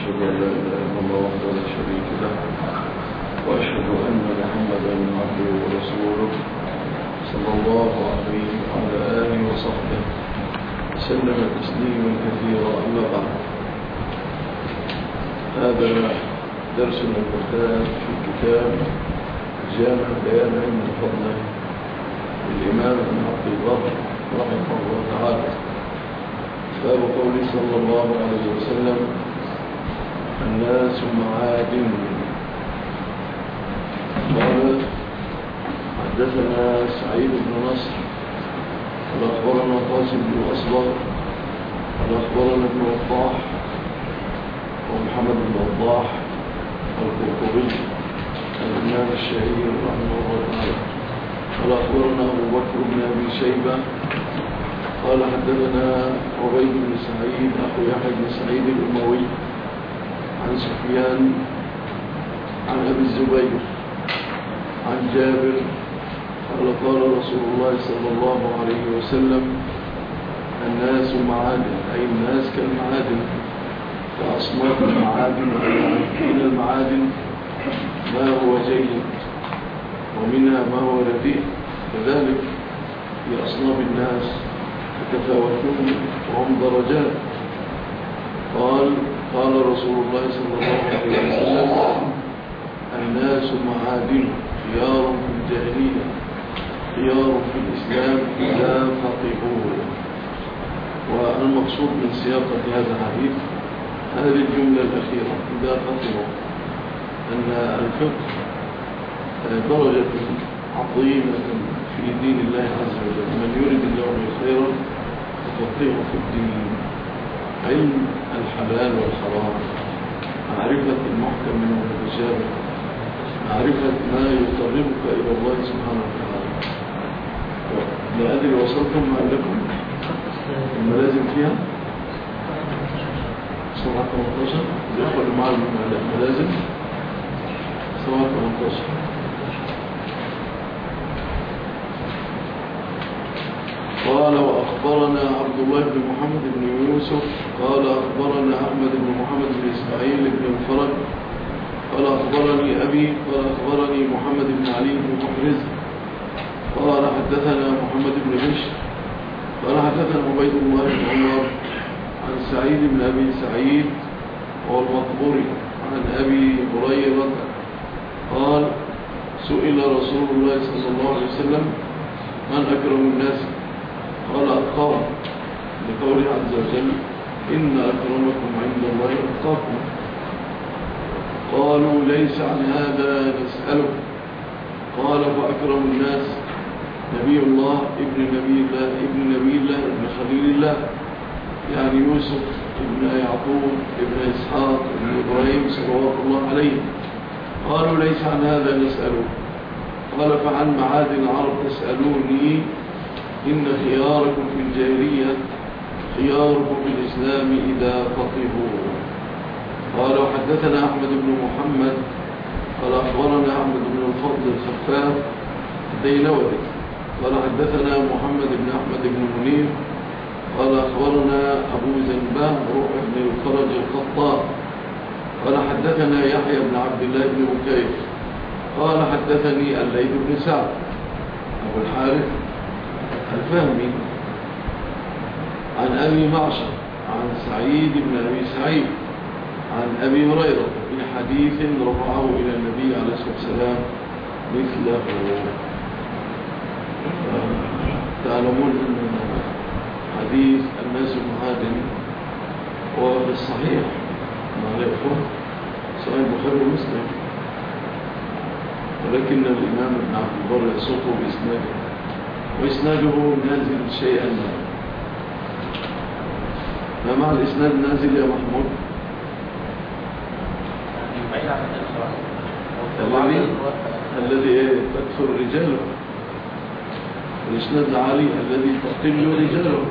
وأشهد أن لا إله إلا الله وحده لا شريك له وأشهد أن محمدا عبده ورسوله صلى الله عليه وعلى آله وصحبه وسلم تسليما كثيرا. أما بعد، هذا درسنا المعتاد في كتاب جامع بيان علم الفضل للإمام ابن عبد البر رحمه الله تعالى. باب قوله صلى الله عليه وسلم: الناس معادن. قال: حدثنا سعيد بن نصر قال أخبرنا قاسم بن أصبغ قال أخبرنا ابن وضاح ومحمد بن وضاح القرطبي الإمام الشهير رحمه الله تعالى قال أخبرنا أبو بكر بن أبي شيبة قال حدثنا عبيد بن سعيد أخو يحيى بن سعيد الأموي عن سفيان عن أبي الزبير عن جابر قال قال رسول الله صلى الله عليه وسلم: الناس معادن، أي الناس كالمعادن، فأصناف المعادن من المعادن ما هو جيد ومنها ما هو رديء، كذلك في أصناف الناس يتفاوتون وهم درجات. قال رسول الله صلى الله عليه وسلم: الناس معادن، خيار في الجاهلية خيار في الإسلام إذا فقهوا. والمقصود من سياقة هذا الحديث هذه الجملة الأخيرة: إذا فقهوا، أن الفقه درجة عظيمة في دين الله عز وجل. من يريد الله خيرا يفقهه في الدين. علم الحلال والحرام، معرفة المحكم من المتشابه، معرفة ما يقربك إلى الله سبحانه وتعالى. لا أدري وصلتم ما لكم الملازم فيها صفحة 18 يدخل مع الملازم صفحة 18. قال: وأخبرنا عبد الله بن محمد بن يوسف قال أخبرنا أحمد بن محمد بن إسماعيل بن الفرج قال أخبرني أبي قال أخبرني محمد بن علي بن محرز قال حدثنا محمد بن بشر قال حدثنا عبيد الله بن عمر عن سعيد بن أبي سعيد والمقبوري عن أبي هريرة قال: سئل رسول الله صلى الله عليه وسلم: من أكرم الناس؟ قال: أتقاكم، لقوله عز وجل: إن أكرمكم عند الله أتقاكم. قالوا: ليس عن هذا نسأله. قال: فأكرم الناس نبي الله ابن نبي الله ابن خليل الله، يعني يوسف ابن يعقوب ابن إسحاق ابن إبراهيم صلوات الله عليه. قالوا: ليس عن هذا نسأله. قال: فعن معادن العرب تسألوني؟ إن خياركم في الجاهلية خياركم في الإسلام إذا فقهوا. قال: وحدثنا أحمد بن محمد قال أخبرنا أحمد بن الفضل الخفاف الدينوري قال حدثنا محمد بن أحمد بن منير قال أخبرنا أبو زنبان روح بن الفرج الخطاب قال حدثنا يحيى بن عبد الله بن بكير قال حدثني الليث بن سعد أبو الحارث الفهمي عن أبي معشر عن سعيد بن أبي سعيد عن أبي هريرة في حديث رفعه إلى النبي عليه الصلاة والسلام مثله. تعلمون أن حديث الناس معادن هو في الصحيح ما لا يفرق صحيح البخاري ومسلم، ولكن الإمام ابن عبد البر يسوقه بإسناده، وإسناده نازل شيئا ما. ما معنى الإسناد نازل يا محمود؟ الذي تكثر رجاله، الإسناد العالي الذي تقل رجاله،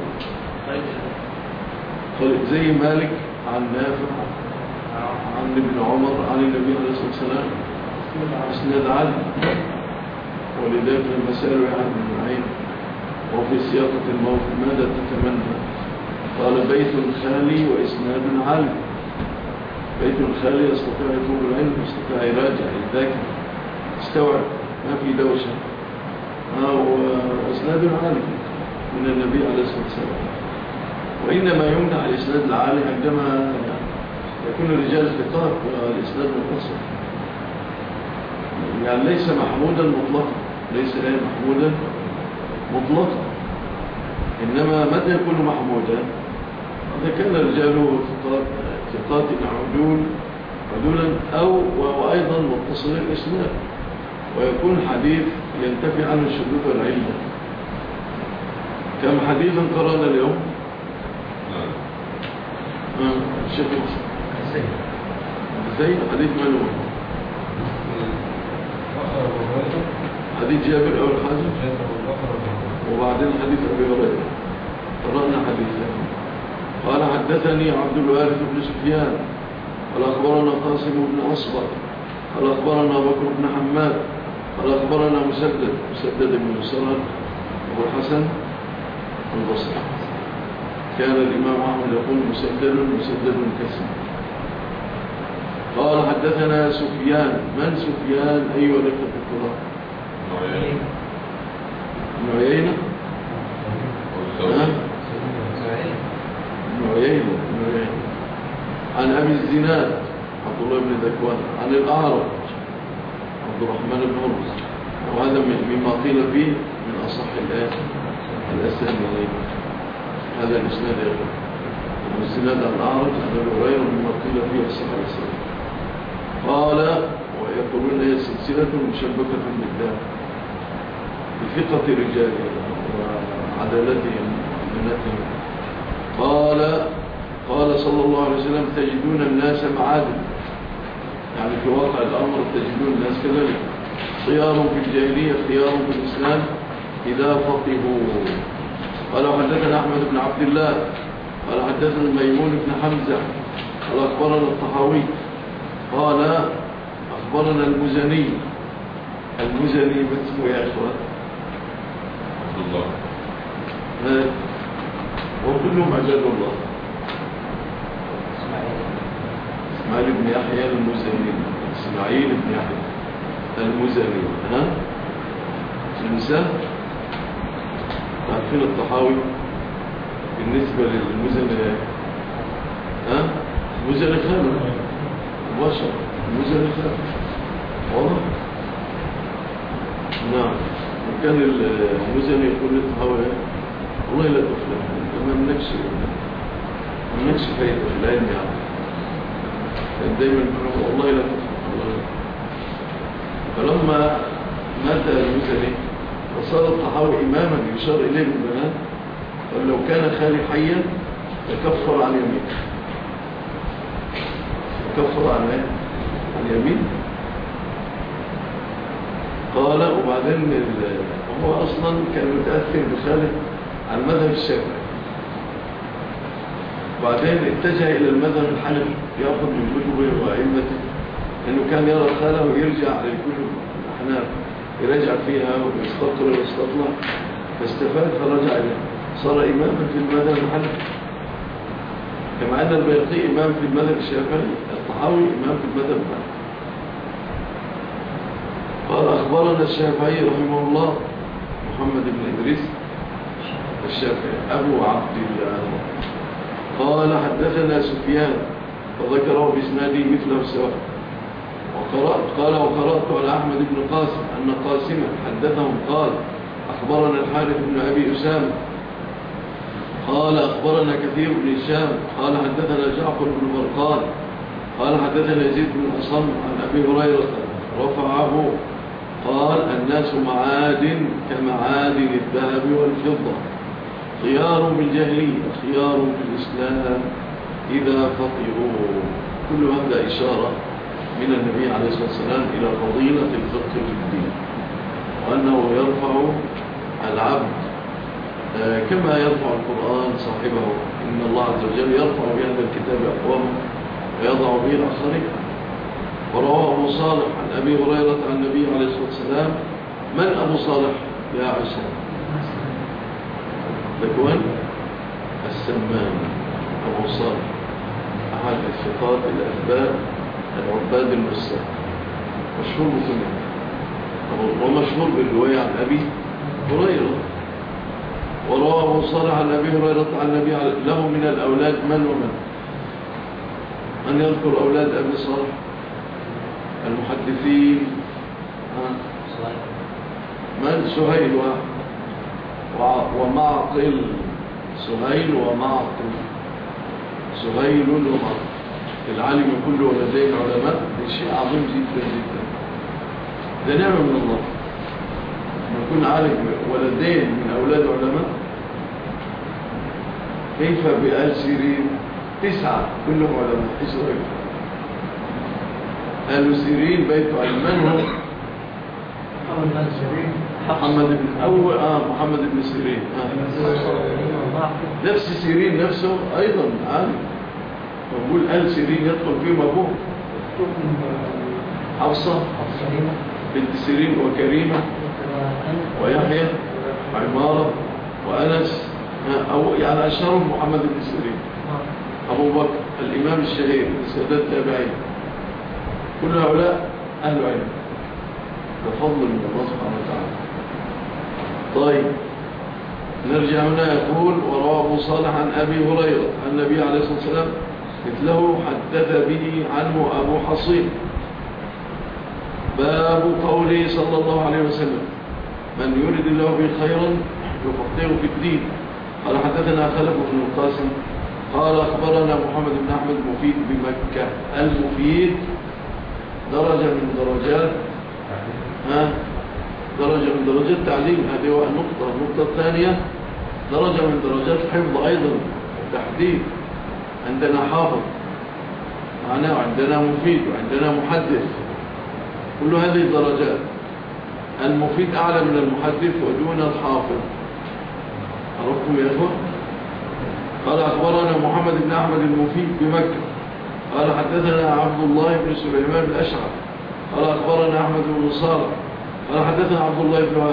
زي مالك عن نافع عن ابن عمر عن النبي عليه الصلاة والسلام، إسناد عالي. ولذلك لما سألوا عن المعين وفي سياقة الموت ماذا تتمنى؟ قال: بيت خالي وإسناد عالي. بيت خالي يستطيع يطلب العلم، يستطيع يراجع يذاكر يستوعب، ما في دوشة. وإسناد عالي من النبي عليه الصلاة والسلام. وإنما يمنع الإسناد العالي عندما يكون الرجال ثقات والإسناد متصل، يعني ليس محمودا مطلقا، ليس محمودا مطلقا، إنما متى يكون محمودا إذا كان رجاله ثقات عدولا أو وأيضا متصل الإسناد، ويكون حديث ينتفي عنه الشذوذ والعلة. كم حديثا قرأنا اليوم؟ الشيخ زي حديث من هو؟ حديث جابر أول حاجة، وبعدين حديث أبي هريرة. قرأنا حديثا. قال حدثني عبد الوارث بن سفيان قال أخبرنا قاسم بن أصبر قال أخبرنا بكر بن حماد قال أخبرنا مسدد بن مسرد أبو الحسن البصري. كان الإمام أحمد يقول مسدد كسر. قال حدثنا سفيان. من سفيان أيها الأخوة الكرام؟ ابن عيينة عن أبي الزناد عبد الله بن ذكوان عن الأعرج عبد الرحمن بن هرمز، وهذا مما قيل فيه من أصح الأسانيد. هذا الإسناد يقول أبو الزناد عن الأعرج عن أبي هريرة مما قيل فيه أصح الأسانيد. قال ويقولون هي سلسلة مشبكة بالدم بثقة رجالهم وعدالتهم وأمانتهم. قال صلى الله عليه وسلم تجدون الناس معادن، يعني في واقع الأمر تجدون الناس كذلك، خيار في الجاهلية خيار في الإسلام إذا فقهوا. قال حدثنا أحمد بن عبد الله قال حدثنا ميمون بن حمزة قال أخبرنا الطحاوي قال أخبرنا المزني باسمه يا أخوان عبد الله وكلهم عجل الله. إسماعيل بن يحيى المزني، إسماعيل بن يحيى المزني. النساء عارفين الطحاوي بالنسبة للمزني المزني خامل مباشر، المزني خامل واضح. نعم. وكان المزني يقول للطحاوي والله لا تفلح، ما منكش فايدة في العلم يعني، دايما يقول والله لا تفلح. فلما مات المزني وصار الطحاوي إماما يشار إليه بالبنات، قال لو كان خالي حيا تكفر عن يمين، تكفر عن يمين. قال وبعدين هو أصلا كان متأثر بخالد عن المذهب الشافعي، وبعدين اتجه إلى المذهب الحنفي يأخذ من كتبه وأئمته، لأنه كان يرى خاله ويرجع للكتب الأحناف يرجع فيها ويستطر ويستطلع، فاستفاد فرجع إليه، صار إماما في المذهب الحنفي، كما أن البيهقي إمام في المذهب الشافعي، الطحاوي إمام في المذهب الحنفي. قال أخبرنا الشافعي رحمه الله محمد بن إدريس الشافعي أبو عبد الله قال حدثنا سفيان وذكره بإسناده مثله سواء. وقرأت على أحمد بن قاسم أن قاسما حدثهم قال أخبرنا الحارث بن أبي أسامة قال أخبرنا كثير بن هشام قال حدثنا جعفر بن برقان قال حدثنا يزيد بن أصم عن أبي هريرة رفعه قال الناس معادن كمعادن الذهب والفضة، خيار بالجاهلية خيار في الإسلام إذا فقهوا. كل هذا إشارة من النبي عليه الصلاة والسلام إلى فضيلة الفقه في الدين، وأنه يرفع العبد كما يرفع القرآن صاحبه. إن الله عز وجل يرفع بهذا الكتاب أقواما ويضع به الآخرين. ورواه أبو صالح عن أبي هريرة عن النبي عليه الصلاة والسلام. من أبو صالح يا عائشة؟ ذكوان السمان أبو صالح أحد الثقات الأثبات العباد المسلم، مشهور بكنه، ومشهور بالرواية عن أبي هريرة. وروى أبو صالح عن أبي هريرة عن النبي له من الأولاد من ومن؟ أن يذكر أولاد أبي صالح المحدثين. من؟ سهيل ومعقل. سهيل ومعقل. سهيل ومعقل. العالم كل ولدين علماء، ده شيء عظيم جدا جدا، ده نعمة من الله أن يكون عالم ولدين من أولاد علماء. كيف بآل سيرين 9 كلهم علماء؟ إسرائيل آل سيرين بيت علمان. محمد بن سيرين نفس سيرين نفسه أيضا عالم. نقول آل سيرين يدخل فيهم أبوه حفصة بنت سيرين وكريمة ويحيى وعمارة وأنس، أو يعني أشهرهم محمد بن سيرين، أبو بكر الإمام الشهير سادات التابعين، كل هؤلاء أهل علم، بفضل من الله سبحانه وتعالى. طيب نرجع هنا. يقول وروى أبو صالح عن أبي هريرة عن النبي عليه الصلاة والسلام مثله حدث به عنه أبو حصين. باب قوله صلى الله عليه وسلم من يرد الله به خيرا يفقهه في الدين. قال حدثنا خلف بن القاسم قال أخبرنا محمد بن أحمد المفيد بمكة. المفيد درجة من درجات درجة من درجات تعليم، هذه هو النقطة الثانية درجة من درجات الحفظ أيضا التحديد. عندنا حافظ معناه، وعندنا مفيد، وعندنا محدث، كل هذه الدرجات. المفيد أعلى من المحدث ودون الحافظ. عرفتم يا أخوة؟ قال أخبرنا محمد بن أحمد المفيد بمكة قال حدثنا عبد الله بن سليمان الأشعر قال أخبرنا أحمد بن صالح قال حدثنا عبد الله بن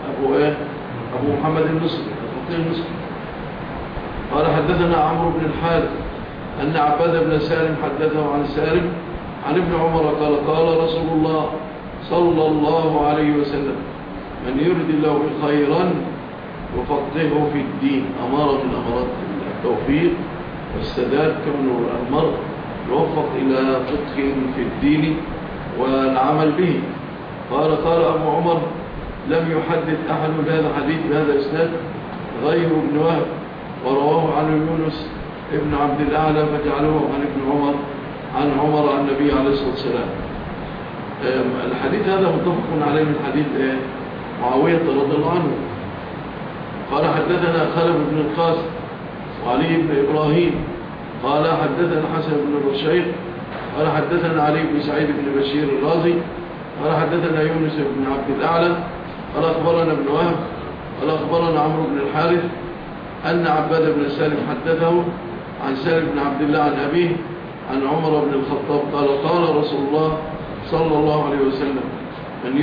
أبو محمد المصري الفقيه المصري قال حدثنا عمرو بن الحارث أن عباد بن سالم حدثه عن سالم عن ابن عمر قال قال رسول الله صلى الله عليه وسلم من يرد الله خيرا يفقهه في الدين. أمارة من أمارات التوفيق والسداد كون المرء يوفق إلى فقه في الدين والعمل به. قال أبو عمر لم يحدث أحد بهذا الحديث بهذا الإسناد غير ابن وهب، ورواه عن يونس ابن عبد الأعلى فجعله عن ابن عمر عن عمر عن النبي عليه الصلاة والسلام. الحديث هذا متفق عليه من حديث معاوية رضي الله عنه. قال حدثنا خالد بن القاسم وعلي بن إبراهيم قال حدثنا حسن بن الرشيد قال حدثنا علي بن سعيد بن بشير الرازي قال حدثنا يونس بن عبد الأعلى قال أخبرنا ابن وهب قال أخبرنا عمرو بن الحارث أن عباد بن سالم حدثه عن سالم بن عبد الله عن أبيه عن عمر بن الخطاب قال رسول الله صلى الله عليه وسلم من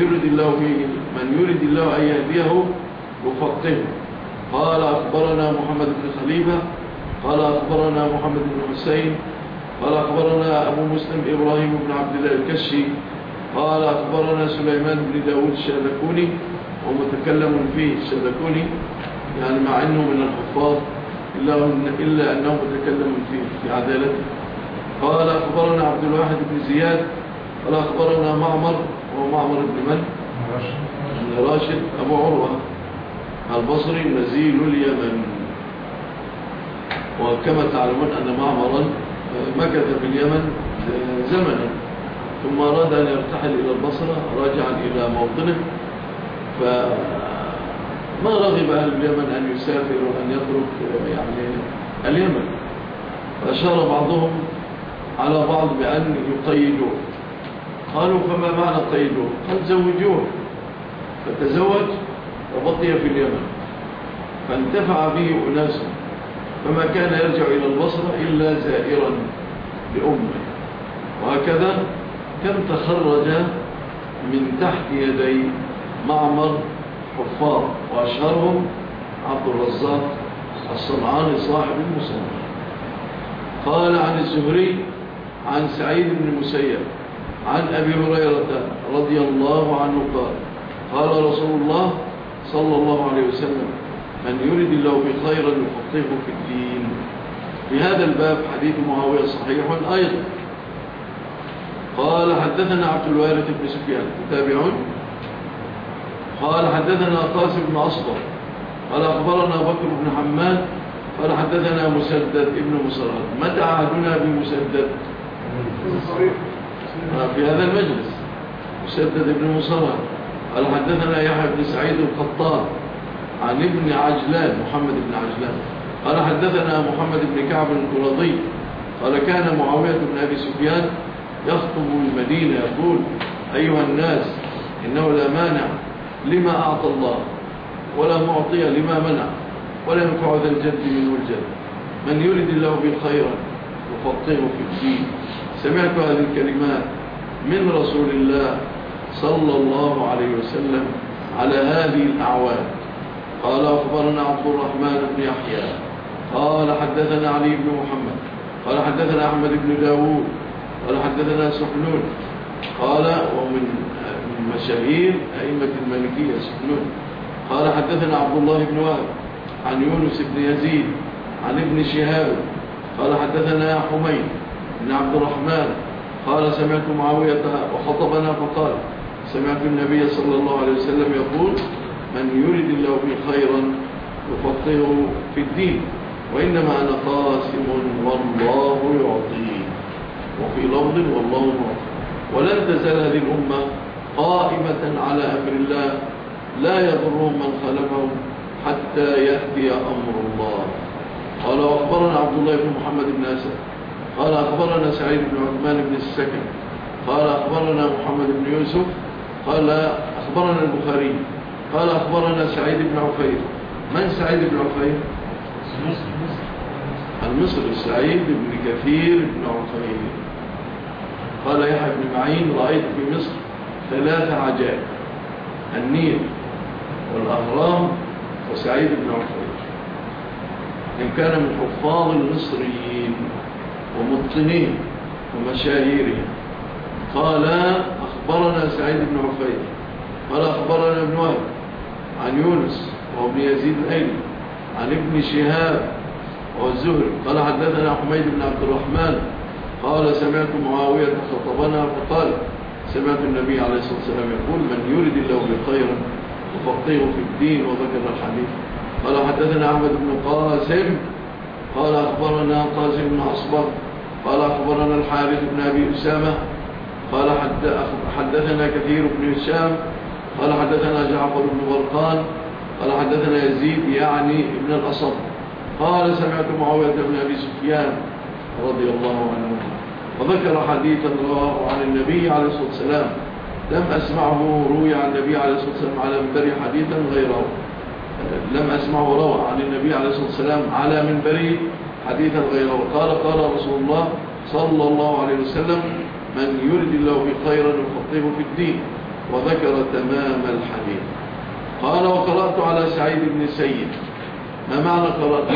يرد الله أن يهديه يفقهه. قال أخبرنا محمد بن خليفة قال أخبرنا محمد بن حسين قال أخبرنا أبو مسلم إبراهيم بن عبد الله الكشي قال أخبرنا سليمان بن داود الشاذكوني ومتكلم فيه الشاذكوني يعني مع أنه من الحفاظ إلا أنه متكلم فيه في عدالته. قال أخبرنا عبد الواحد بن زياد قال أخبرنا معمر ومعمر بن من؟ بن راشد أبو عروة البصري نزيل اليمن. وكما تعلمون أن معمرا مكث في اليمن زمنا ثم أراد أن يرتحل إلى البصرة راجعا إلى موطنه، فما رغب أهل اليمن أن يسافر وأن يترك يعني اليمن، فأشار بعضهم على بعض بأن يقيدوه. قالوا فما معنى قيدوه؟ قال زوجوه، فتزوج وبقي في اليمن فانتفع به أناس، فما كان يرجع إلى البصرة إلا زائرا لأمه. وهكذا كم تخرج من تحت يدي معمر حفاظ، وأشهرهم عبد الرزاق الصنعاني صاحب المصنف. قال عن الزهري عن سعيد بن المسيب عن أبي هريرة رضي الله عنه قال قال رسول الله صلى الله عليه وسلم من يريد الله بخيرا يفقهه في الدين. في هذا الباب حديث معاوية صحيح أيضا. قال حدثنا عبد الوارث بن سفيان تابعون. قال حدثنا قاسم بن أصبر قال أخبرنا بكر بن حماد قال حدثنا مسدد ابن مصرهد. متى عهدنا بمسدد؟ في هذا المجلس. مسدد ابن مصرهد قال حدثنا يحيى بن سعيد القطان عن ابن عجلان محمد بن عجلان قال حدثنا محمد بن كعب القرظي قال كان معاوية بن أبي سفيان يخطب المدينة يقول أيها الناس إنه لا مانع لما أعطى الله ولا معطي لما منع ولا ينفع ذا الجد منه الجد من يريد الله بالخير يفقهه في الدين. سمعت هذه الكلمات من رسول الله صلى الله عليه وسلم على هذه الأعوام. قال أخبرنا عبد الرحمن بن يحيى قال حدثنا علي بن محمد قال حدثنا أحمد بن داود قال حدثنا سحنون قال ومن مشاهير أئمة المالكية سحنون قال حدثنا عبد الله بن وهب عن يونس بن يزيد عن ابن شهاب قال حدثنا حميد بن عبد الرحمن قال سمعت معاوية وخطبنا فقال سمعت النبي صلى الله عليه وسلم يقول من يريد الله به خيرا يفقهه في الدين وإنما أنا قاسم والله يعطيه وفي لفظ والله معطي. ولن تزال هذه الأمة قائمة على أمر الله لا يضرهم من خلفهم حتى يأتي أمر الله. قال أخبرنا عبد الله بن محمد بن أسد قال أخبرنا سعيد بن عثمان بن السكن قال أخبرنا محمد بن يوسف قال أخبرنا البخاري قال أخبرنا سعيد بن عفير. من سعيد بن عفير؟ المصري سعيد بن كثير بن عفير. قال يحيى بن معين رأيت في مصر 3 عجائب النيل والأهرام وسعيد بن عفير. إن كان من حفاظ المصريين ومتقنين ومشاهيرهم. قال أخبرنا سعيد بن عفير قال أخبرنا ابن وهب عن يونس وابن يزيد الأيلي عن ابن شهاب والزهري قال حدثنا حميد بن عبد الرحمن قال سمعت معاوية خطبنا فقال سمعت النبي عليه الصلاة والسلام يقول من يريد الله بخيرا يفقهه في الدين وذكر الحديث. قال حدثنا أحمد بن قاسم قال أخبرنا قاسم بن عصبة قال أخبرنا الحارث بن أبي أسامة قال حدثنا كثير بن هشام قال حدثنا جعفر بن برقان قال حدثنا يزيد يعني ابن الأصم قال سمعت معاوية بن أبي سفيان رضي الله عنه وذكر حديثا رواه عن النبي عليه الصلاة والسلام لم أسمعه روي عن النبي عليه الصلاة والسلام على منبر حديثا غيره. لم أسمعه روى عن النبي عليه الصلاة والسلام على منبر حديثا غيره. قال قال رسول الله صلى الله عليه وسلم من يريد الله بخيرا يفقهه في الدين وذكر تمام الحديث. قال وقرأت على سعيد بن سيد. ما معنى قرأت؟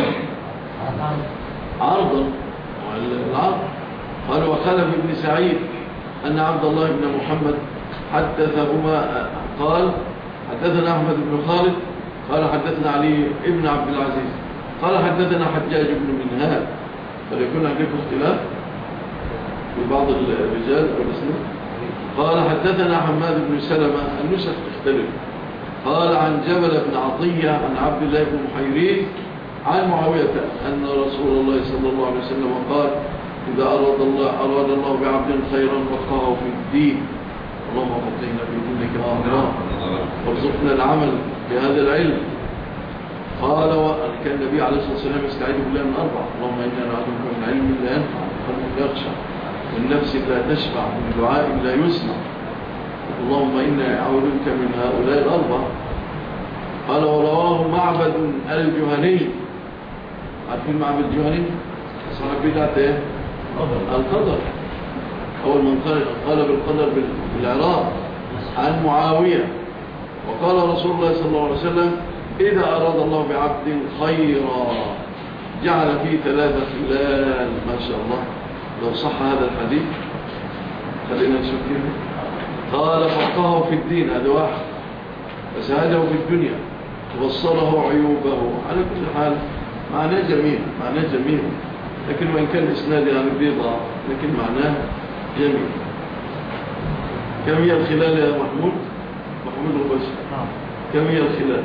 عرضا العرض. قال وخلف ابن سعيد أن عبد الله بن محمد حدثهما قال حدثنا أحمد بن خالد قال حدثنا علي ابن عبد العزيز قال حدثنا حجاج بن منهال. فليكون عندكم اختلاف في بعض الرجال والاسم. قال حدثنا حماد بن سلمة النسخ تختلف. قال عن جبل بن عطية عن عبد الله بن محيرين عن معاوية أن رسول الله صلى الله عليه وسلم قال إذا أراد الله بعبد خيرا فقهه في الدين. اللهم فقهنا في دينك يا الله وارزقنا العمل بهذا العلم. قال وكان النبي عليه الصلاة والسلام يستعيذ بالله من 4. اللهم إنا نعوذك من علم لا ينفع وقلب لا يخشع من نفس لا تشفع من دعاء لا يسمع. اللهم إنا أعوذ بك من هؤلاء 4. قال ورواه معبد الجهني. عارفين معبد الجهني؟ صاحب بدعة القدر. أول من قال بالقدر بالعراق عن معاوية. وقال رسول الله صلى الله عليه وسلم إذا أراد الله بعبد خيرا جعل فيه 3 خلال ما شاء الله. لو صح هذا الحديث خلينا نشوف كيف. قال فقهه في الدين، هذا واحد، فساعده في الدنيا ووصله عيوبه. على كل حال معناه جميل، لكن وإن كان الإسناد يعني بيضاء لكن معناه جميل. كم هي الخلال يا محمود البشر؟ كم هي الخلال؟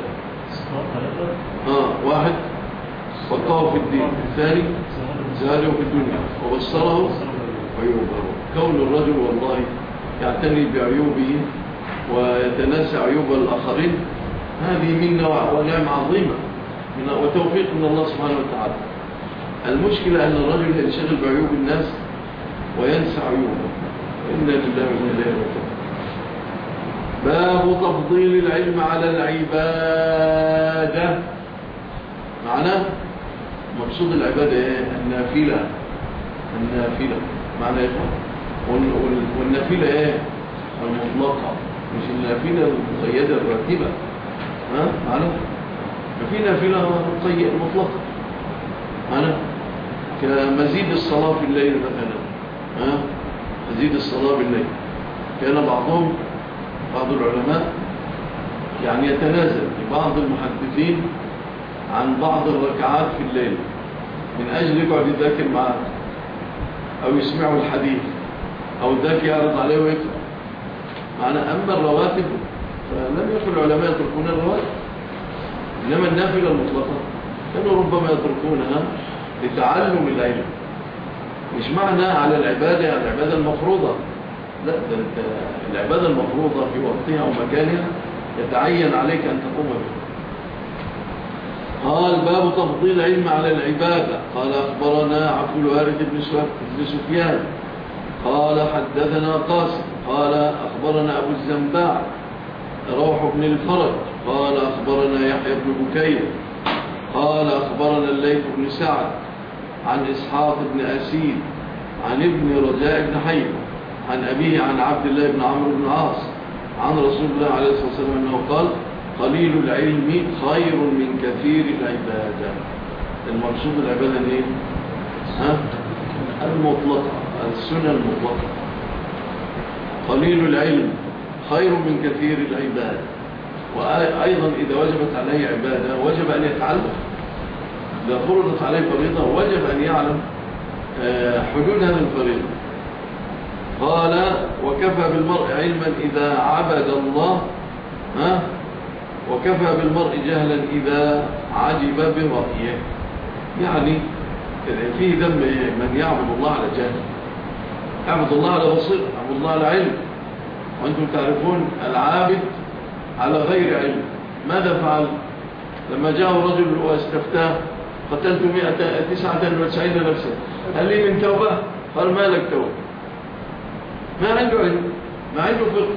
1 فقهه في الدين، الثاني زاده في الدنيا وبصره عيوبه. كون الرجل والله يعتني بعيوبه ويتناسى عيوب الآخرين هذه منة ونعمة عظيمة وتوفيق من الله سبحانه وتعالى. المشكلة أن الرجل ينشغل بعيوب الناس وينسى عيوبه. إنا لله وإنا إليه راجعون. باب تفضيل العلم على العبادة. معناه مقصود العبادة ايه؟ النافلة معناه ايه؟ والنافلة ايه؟ المطلقة، مش النافلة المقيدة الراتبة. معناه في نافلة مطلقة، معناه كمزيد الصلاة في الليل مثلا. مزيد الصلاة بالليل. كان بعض العلماء يعني يتنازل لبعض المحدثين عن بعض الركعات في الليل من أجل يقعد يذاكر معه أو يسمعوا الحديث أو ذاك يعرض عليه ويقرأ. معنى أما الرواتب فلم يكن العلماء يتركون الرواتب، إنما النافلة المطلقة كانوا ربما يتركونها لتعلم العلم. مش معنى على العبادة يعني العبادة المفروضة، لا، ده العبادة المفروضة في وقتها ومكانها يتعين عليك أن تقوم بها. قال باب تفضيل العلم على العبادة. قال أخبرنا عبد الوارث بن سفيان قال حدثنا قاسم قال أخبرنا أبو الزنباع روح بن الفرج قال أخبرنا يحيى بن بكير قال أخبرنا الليث بن سعد عن إسحاق بن أسيد عن ابن رجاء بن حيوة عن أبيه عن عبد الله بن عمرو بن العاص عن رسول الله عليه الصلاة والسلام أنه قال قليل العلم خير من كثير العبادة. المقصود العبادة ايه؟ المطلقة، السنة المطلقة. قليل العلم خير من كثير العبادة. وأيضا إذا وجبت عليه عبادة وجب أن يتعلم. إذا فرضت عليه فريضة وجب أن يعلم حدود هذه الفريضة. قال وكفى بالمرء علما إذا عبد الله وكفى بالمرء جهلا إذا عجب برأيه. يعني فيه ذنب من يعبد الله على جهل، يعبد الله على بصيرة، يعبد الله على علم. وأنتم تعرفون العابد على غير علم ماذا فعل؟ لما جاء رجل واستفتاه قتلت 199 نفسا هل لي من توبة؟ قال ما لك توبة. ما عنده علم، ما عنده فقه،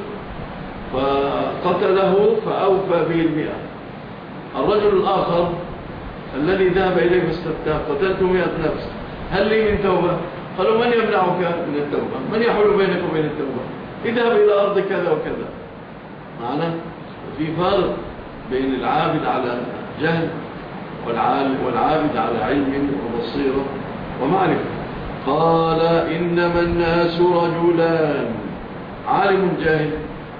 فقتله فأوفى به 100. الرجل الآخر الذي ذهب إليه فاستفتاه قتلت 100 نفس هل لي من توبة؟ قالوا من يمنعك من التوبة؟ من يحول بينك وبين التوبة؟ اذهب إلى أرض كذا وكذا. معنا في فارق بين العابد على جهل والعابد على علم وبصيرة ومعرفة. قال إنما الناس رجلان عالم جاهل،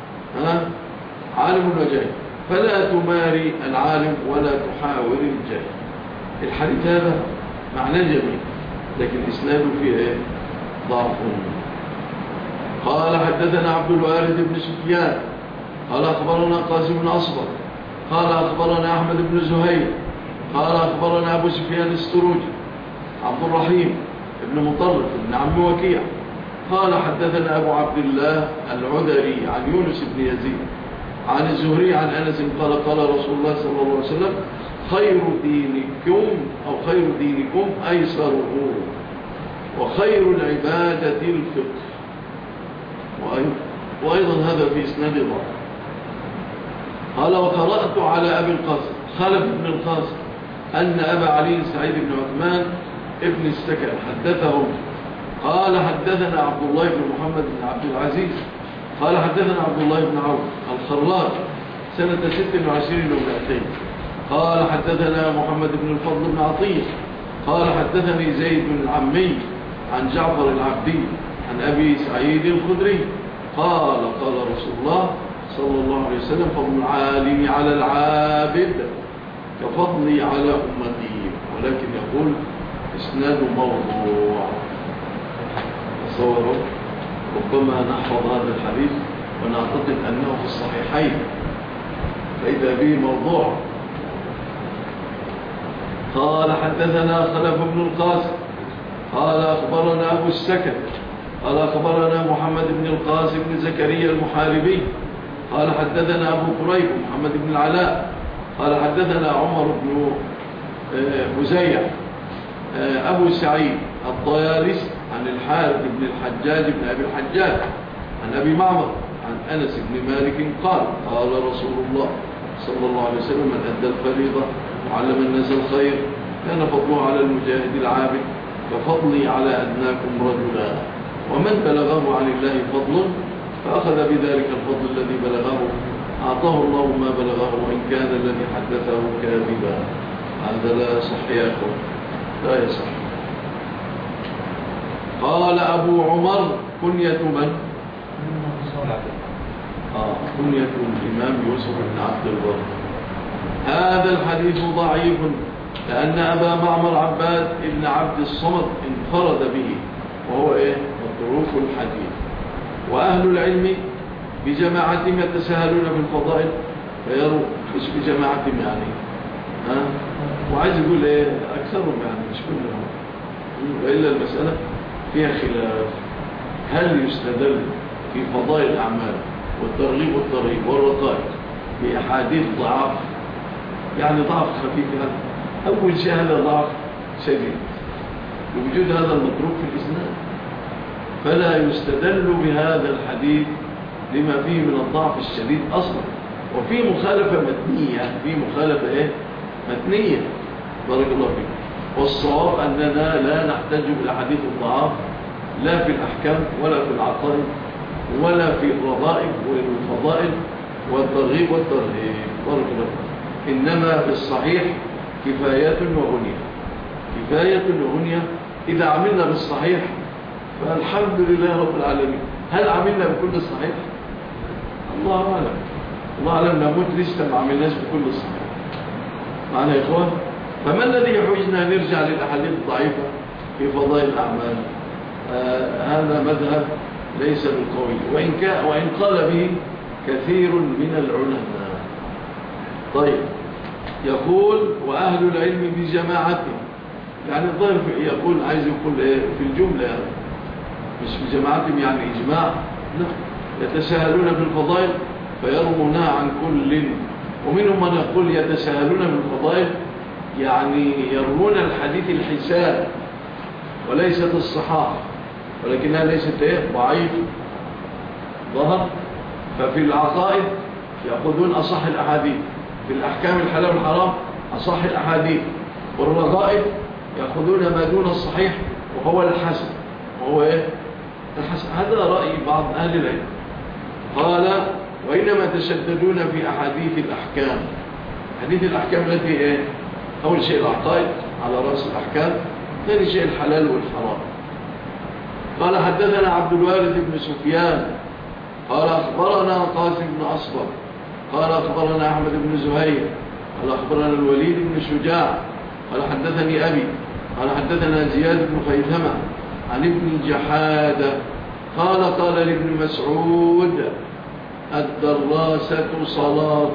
عالم وجاهل، فلا تماري العالم ولا تحاور الجاهل. الحديث هذا معناه جميل لكن إسناده فيه ضعف. قال حدثنا عبد الوارث بن سفيان قال أخبرنا قاسم بن أصبر قال أخبرنا أحمد بن زهير قال أخبرنا أبو سفيان السروجي عبد الرحيم بن مطرف بن عم وكيع قال حدثنا أبو عبد الله العذري عن يونس بن يزيد عن الزهري عن أنس قال قال رسول الله صلى الله عليه وسلم خير دينكم أيسره وخير العبادة الفقه. وأيضا هذا في إسناد ضعف. قال وقرأت على أبي القاسم خلف بن القاسم أن أبا علي سعيد بن عثمان ابن السكن حدثهم قال حدثنا عبد الله بن محمد بن عبد العزيز قال حدثنا عبد الله بن عوف الخراج سنة 26 و200 قال حدثنا محمد بن الفضل بن عطية قال حدثني زيد العمي عن جعفر العبدي عن أبي سعيد الخدري قال قال رسول الله صلى الله عليه وسلم فضل العالم على العابد كفضلي على أمتي، ولكن يقول إسناد موضوع. تصوروا ربما نحفظ هذا الحديث ونعتقد أنه في الصحيحين فإذا به موضوع. قال حدثنا خلف بن القاسم قال أخبرنا أبو السكن قال أخبرنا محمد بن القاسم بن زكريا المحاربي قال حدثنا أبو كريب محمد بن العلاء قال حدثنا عمر بن مزيع أبو سعيد الطيالسي عن الحارث بن الحجاج بن أبي الحجاج عن أبي معمر عن أنس بن مالك قال قال رسول الله صلى الله عليه وسلم من أدى الفريضة وعلم الناس الخير كان فضله على المجاهد العابد كفضلي على أدناكم رجلا، ومن بلغه عن الله فضل فأخذ بذلك الفضل الذي بلغه أعطاه الله ما بلغه وإن كان الذي حدثه كاذبا. هذا لا يصح يا أخوة، لا يصح. قال أبو عمر كنية من؟ كنية الإمام يوسف بن عبد البر. هذا الحديث ضعيف لأن أبا معمر عباد بن عبد الصمد انفرد به وهو متروك الحديث، وأهل العلم بجماعتهم يتساهلون في الفضائل فيروا مش بجماعتهم يعني وعايز يقول أكثرهم يعني مش كلهم، وإلا المسألة فيها خلاف. هل يستدل في فضائل الأعمال والترغيب والترهيب والرقائق بأحاديث ضعف، يعني ضعف خفيف؟ أول شيء هذا ضعف شديد لوجود هذا المتروك في الإسناد، فلا يستدل بهذا الحديث لما فيه من الضعف الشديد أصلا، وفي مخالفة متنية، في مخالفة متنية بارك الله فيك. والصواب أننا لا نحتاج بالأحاديث الضعاف لا في الأحكام ولا في العقائد ولا في الرغائب والفضائل والترغيب والترهيب بارك الله فيك. إنما في الصحيح كفاية وغنية، كفاية وغنية. إذا عملنا بالصحيح فالحمد لله رب العالمين. هل عملنا بكل الصحيح؟ الله أعلم، الله أعلم. نموت لسه ما عملناش بكل الصحيح معنا يا إخوان. فما الذي يحوجنا نرجع للأحاديث الضعيفة في فضائل الأعمال؟ هذا مذهب ليس بالقوي، وإن قال به كثير من العلماء. طيب، يقول وأهل العلم بجماعتهم، يعني الظاهر يقول عايز يقول في الجملة يعني مش بجماعتهم يعني إجماع، لا، يتساهلون بالفضائل فيرمونها عن كل. ومنهم من يقول يتساهلون بالفضائل يعني يرمون الحديث الحسان وليست الصحاح، ولكنها ليست ضعيف ظهر. ففي العقائد يأخذون أصح الأحاديث، في الأحكام الحلال والحرام أصح الأحاديث، والرغائب يأخذون ما دون الصحيح وهو الحسن، وهو الحسن. هذا رأي بعض أهل العلم. قال وإنما تشددون في أحاديث الأحكام، حديث الأحكام التي أول شيء العقائد على رأس الأحكام، ثاني شيء الحلال والحرام. قال حدثنا عبد الوارث بن سفيان قال أخبرنا قاسم بن أصبر قال أخبرنا أحمد بن زهير قال أخبرنا الوليد بن شجاع قال حدثني أبي قال حدثنا زياد بن خيثمة عن ابن جحادة قال قال لابن مسعود الدراسة صلاة.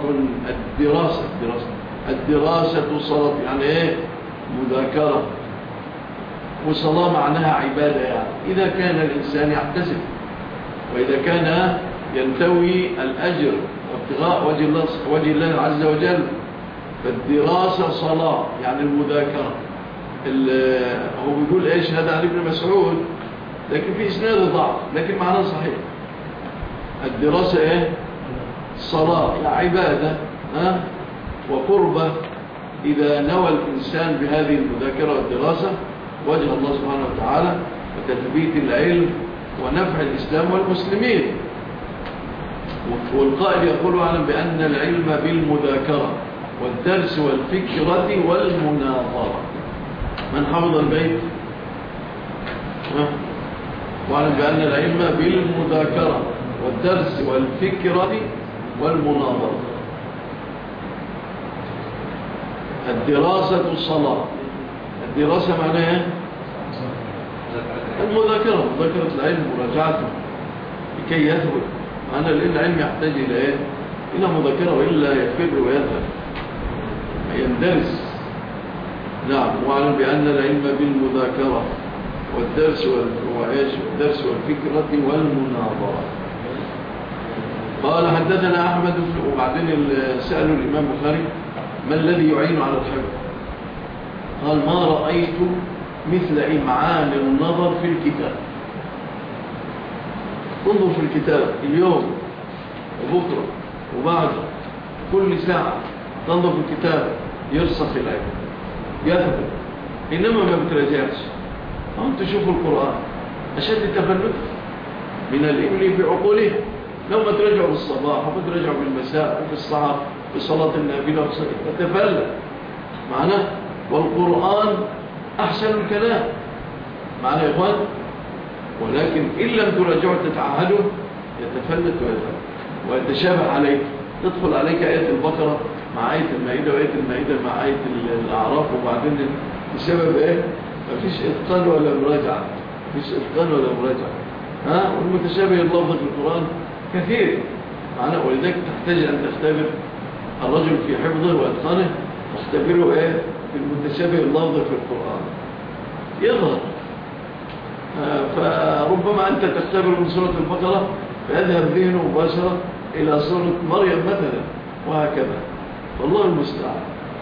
الدراسة صلاة يعني مذاكرة، وصلاة معناها عبادة. يعني إذا كان الإنسان يحتسب وإذا كان ينتوي الأجر وابتغاء وجه الله عز وجل فالدراسة صلاة يعني المذاكرة. هو بيقول هذا عن ابن مسعود لكن في إسناد ضعف لكن معناه صحيح. الدراسة صلاة يعني عبادة وقربة. إذا نوى الإنسان بهذه المذاكرة والدراسة وجه الله سبحانه وتعالى وتثبيت العلم ونفع الإسلام والمسلمين. والقائل يقول أعلم بأن العلم بالمذاكرة والدرس والفكرة والمناظرة. من حفظ البيت؟ واعلم بأن الأئمة بالمذاكرة والدرس والفكرة والمناظرة. الدراسة الصلاة. الدراسة معناها المذاكرة، مذاكرة العلم ومراجعته لكي يثبت. معنى العلم يحتاج إلى إيه؟ إلى مذاكرة، وإلا يفر ويذهب يندرس. نعم. واعلم بأن العلم بالمذاكرة والدرس والدرس والفكرة والمناظرة. قال حدثنا أحمد وبعدين سألوا الإمام البخاري ما الذي يعين على الحفظ؟ قال ما رأيت مثل إمعان النظر في الكتاب. انظر في الكتاب اليوم وبكرة وبعد كل ساعة تنظر في الكتاب يرسخ العلم يثبت. إنما ما بتراجعش. أنت تشوفوا القرآن أشد التفلت من الإبل في عقوله. لو ما تراجعوا بالصباح وتراجعوا بالمساء وفي الصعب في صلاة النافلة تتفلت معناه. والقرآن أحسن الكلام معناه يا إخوان. ولكن إن لم تراجعوا تتعهدوا يتفلت ويذهب ويتشابه عليك. تدخل عليك آية البقرة مع آية المائدة وآية المائدة مع آية الأعراف، وبعدين بسبب إيه؟ مفيش إتقان ولا مراجعة. مفيش إتقان ولا مراجعة. والمتشابه اللفظ في القرآن كثير معناه. ولذلك تحتاج أن تختبر الرجل في حفظه وإتقانه، واختبره إيه؟ في المتشابه اللفظ في القرآن يظهر. فربما أنت تختبر من سورة البقرة فيذهب ذهنه مباشرة إلى سورة مريم مثلا، وهكذا. والله المستعان.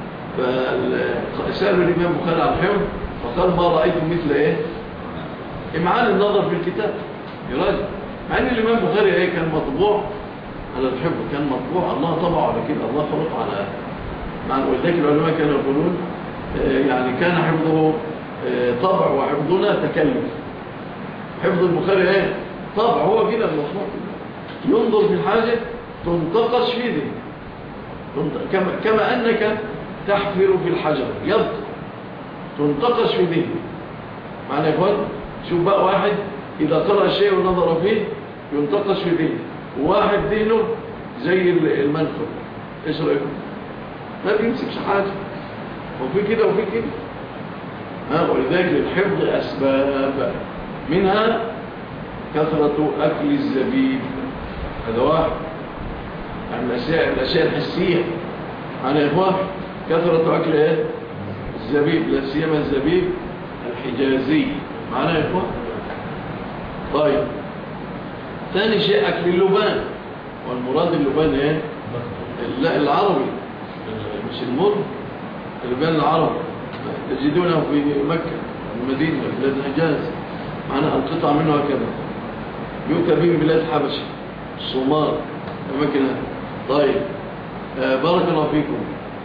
فسألوا الإمام البخاري عن الحفظ فقال ما رأيت مثل إيه؟ إمعان النظر في الكتاب يراجع. مع أن الإمام البخاري إيه كان مطبوع على الحفظ، كان مطبوع الله طبعه على كده، الله فرق على معنى. ولذلك العلماء كانوا يقولون يعني كان حفظه طبع وحفظنا تكلف. حفظ البخاري ايه؟ طبع، هو كده المصنوع كده. ينظر في الحاجة تنتقش في ذهن كما أنك تحفر في الحجر يبقى تنتقش في ذهن. معنى يا اخوان شوف بقى واحد إذا قرأ شيء ونظر فيه ينتقش في ذهن، وواحد ذهنه زي المنخل. ايش رأيكم؟ ما بيمسكش حاجة، وفي كده وفي كده. ولذلك الحفظ أسباب، منها كثرة أكل الزبيب. هذا واحد يعني الأشياء الحسية. يا إخوان كثرة أكل إيه؟ الزبيب، لا سيما الزبيب الحجازي. معنا يا إخوان. طيب ثاني شيء أكل اللبان. والمراد اللبان إيه؟ لا العربي مش المر. اللبان العربي تجدونه في مكة المدينة بلاد الحجاز. معنا القطع منه هكذا يؤتى به من بلاد الحبشة الصومال أماكنها. طيب بارك الله فيكم.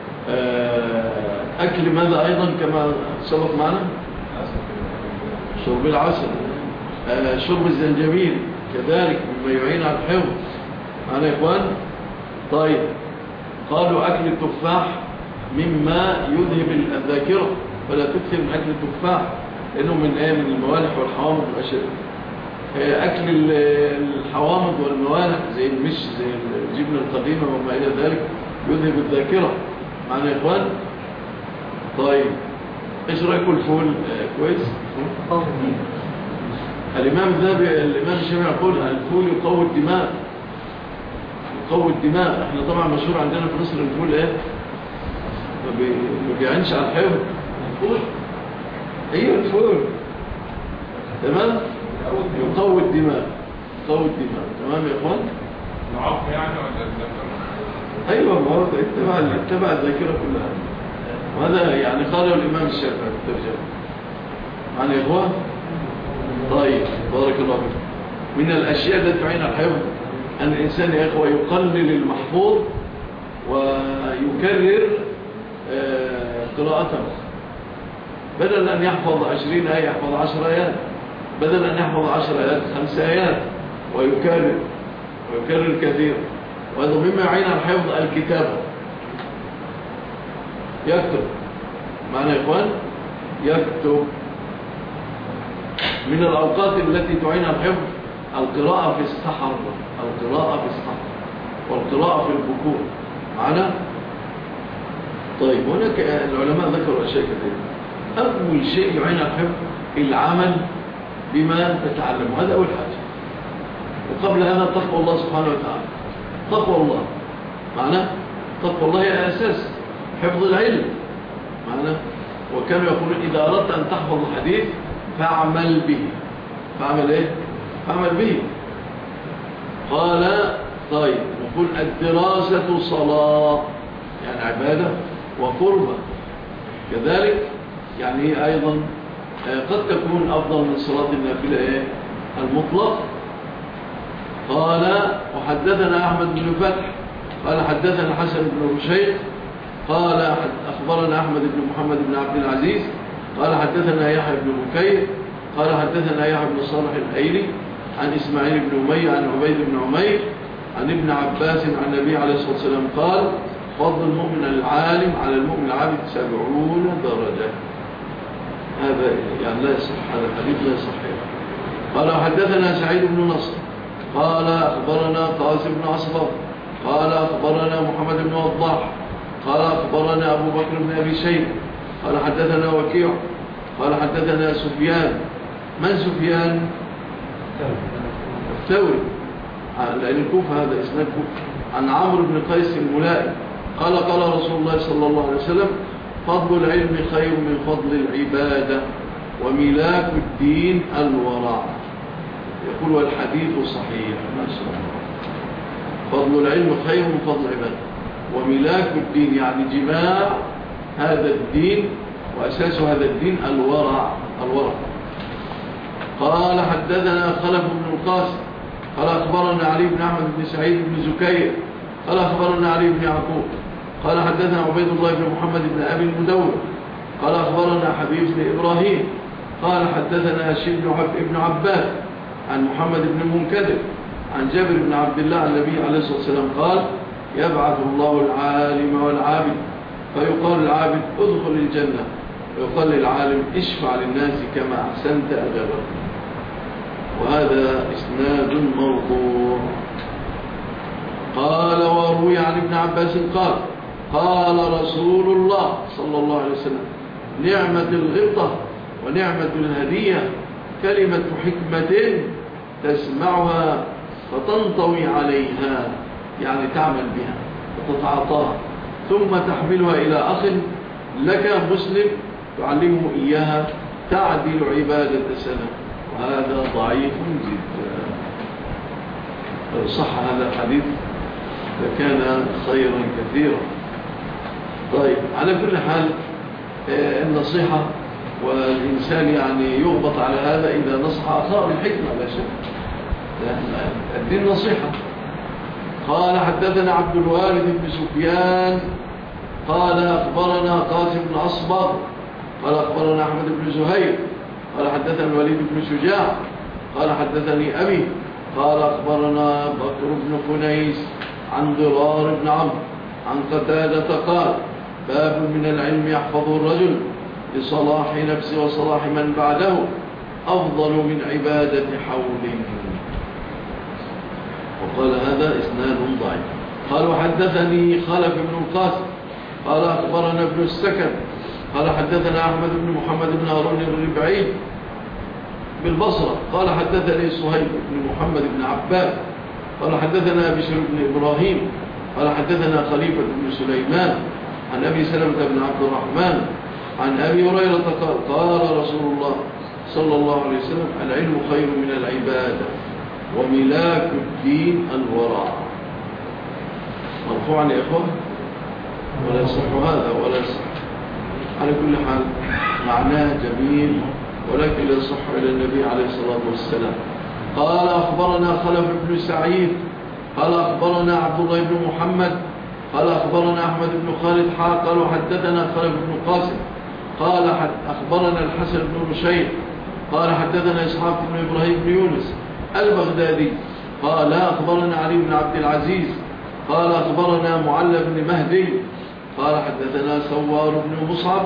أكل ماذا أيضا كما سبق معنا؟ شرب العسل، شرب الزنجبيل كذلك مما يعين على الحفظ. معنا يا إخوان. طيب قالوا أكل التفاح مما يذهب الذاكرة، فلا تكثر من أكل التفاح لأنه من إيه؟ من الموالح والحوامض والأشياء. أكل الحوامض والموالح زي المش زي الجبنة القديمة وما إلى ذلك يذهب الذاكرة. معنا يا إخوان. طيب إيش رأيكم الفول؟ كويس. الإمام الشافعي يقول الفول يقوي الدماء، يقوي الدماء. احنا طبعا مشهور عندنا في مصر الفول ايه؟ ما بيعنش على الحفظ. الفول ايوه الفول تمام يقوي الدماء، يقوي الدماء. تمام يا اخوان. نعرف يعني ولا الذاكره؟ ايوه ما هو اتبع الذاكره كلها. وهذا يعني قاله الامام الشافعي في الترجمه. معنا يا اخوان. طيب بارك الله فيكم. من الاشياء التي تعين على الحفظ أن الإنسان يا إخوة يقلل المحفوظ ويكرر قراءته. بدل أن يحفظ 20 آية يحفظ 10 آيات، بدل أن يحفظ 10 آيات 5 آيات، ويكرر كثيرا. وهذا مما يعين على الحفظ الكتابة. يكتب. معنا يا إخوان. يكتب. من الأوقات التي تعين الحفظ القراءة في السحر، القراءة في السحر والقراءة في البكور معنا. طيب هناك العلماء ذكروا أشياء كثيرة. أول شيء يعين الحفظ العمل بما تتعلم، هذا أول حاجة. وقبل هذا تقوى الله سبحانه وتعالى، تقوى الله معنا. تقوى الله هي أساس حفظ العلم معنا. وكانوا يقولون إذا أردت أن تحفظ الحديث فاعمل به. فاعمل إيه؟ فاعمل به. قال طيب نقول الدراسة صلاة يعني عبادة وقربة، كذلك يعني أيضا قد تكون أفضل من صلاة النافلة إيه؟ المطلق. قال وحدثنا أحمد بن فتح قال حدثنا حسن بن رشيد قال أخبرنا أحمد بن محمد بن عبد العزيز قال حدثنا يحيى بن بكير قال حدثنا يحيى بن صالح الأيلي عن إسماعيل بن أمية عن عبيد بن عمير عن ابن عباس عن النبي عليه الصلاة والسلام قال فضل المؤمن العالم على المؤمن العابد 70 درجة. هذا يعني لا يصح، هذا الحديث لا يصح. قال حدثنا سعيد بن نصر قال أخبرنا قاسم بن أصبر قال أخبرنا محمد بن وضاح قال أخبرنا أبو بكر بن أبي شيبة قال حدثنا وكيع قال حدثنا سفيان. من سفيان؟ الثوري، لأن الكوفة هذا اسمه كوفة. عن عمرو بن قيس الملائي قال قال رسول الله صلى الله عليه وسلم فضل العلم خير من فضل العبادة وملاك الدين الورع. يقول والحديث صحيح. ما شاء الله. فضل العلم خير من فضل العبادة وملاك الدين يعني جماع هذا الدين وأساس هذا الدين الورع. الورع. قال حدثنا خلف بن القاسم قال أخبرنا علي بن أحمد بن سعيد بن زكير قال أخبرنا علي بن يعقوب قال حدثنا عبيد الله بن محمد بن أبي المدور قال أخبرنا حبيب بن إبراهيم قال حدثنا هشيم بن عباد عن محمد بن المنكدر عن جابر بن عبد الله عن النبي عليه الصلاة والسلام قال يبعث الله العالم والعابد فيقال للعابد ادخل الجنة ويقال للعالم اشفع للناس كما أحسنت أجابته. وهذا إسناد موضوع. قال وروي عن ابن عباس قال قال رسول الله صلى الله عليه وسلم نعمة الغبطة ونعمة الهدية كلمة حكمة تسمعها فتنطوي عليها يعني تعمل بها وتتعاطاها ثم تحملها إلى أخ لك مسلم تعلمه إياها تعدل عبادة سنة. وهذا ضعيف جدا. لو صح هذا الحديث لكان خيرا كثيرا. طيب على كل حال النصيحة والإنسان يعني يغبط على هذا إذا نصح أخاه بالحكمة لا شك. الدين نصيحة. قال حدثنا عبد الوارث بن سفيان قال أخبرنا قاسم بن أصبغ قال أخبرنا أحمد بن زهير قال حدثنا الوليد بن شجاع قال حدثني أبي قال أخبرنا بكر بن خنيس عن ضرار بن عمرو عن قتادة قال باب من العلم يحفظه الرجل لصلاح نفسه وصلاح من بعده أفضل من عبادة حوله. وقال هذا إسناد ضعيف. قال وحدثني خلف بن القاسم قال أخبرنا ابن السكن قال حدثنا أحمد بن محمد بن هارون الربعي بالبصرة قال حدثني صهيب بن محمد بن عباد قال حدثنا بشر بن إبراهيم قال حدثنا خليفة بن سليمان عن أبي سلمة بن عبد الرحمن عن أبي هريرة قال قال رسول الله صلى الله عليه وسلم العلم خير من العبادة وملاك الدين الورع. مرفوعا يا إخوة ولا يصح هذا ولا يصح. على كل حال معناه جميل ولكن لا يصح إلى النبي عليه الصلاة والسلام. قال أخبرنا خلف بن سعيد قال أخبرنا عبد الله بن محمد قال أخبرنا أحمد بن خالد قال وحدثنا خلف بن قاسم قال أخبرنا الحسن بن رشيد قال حدثنا إسحاق بن إبراهيم بن يونس البغدادي قال أخبرنا علي بن عبد العزيز قال أخبرنا معل بن مهدي قال حدثنا سوار بن مصعب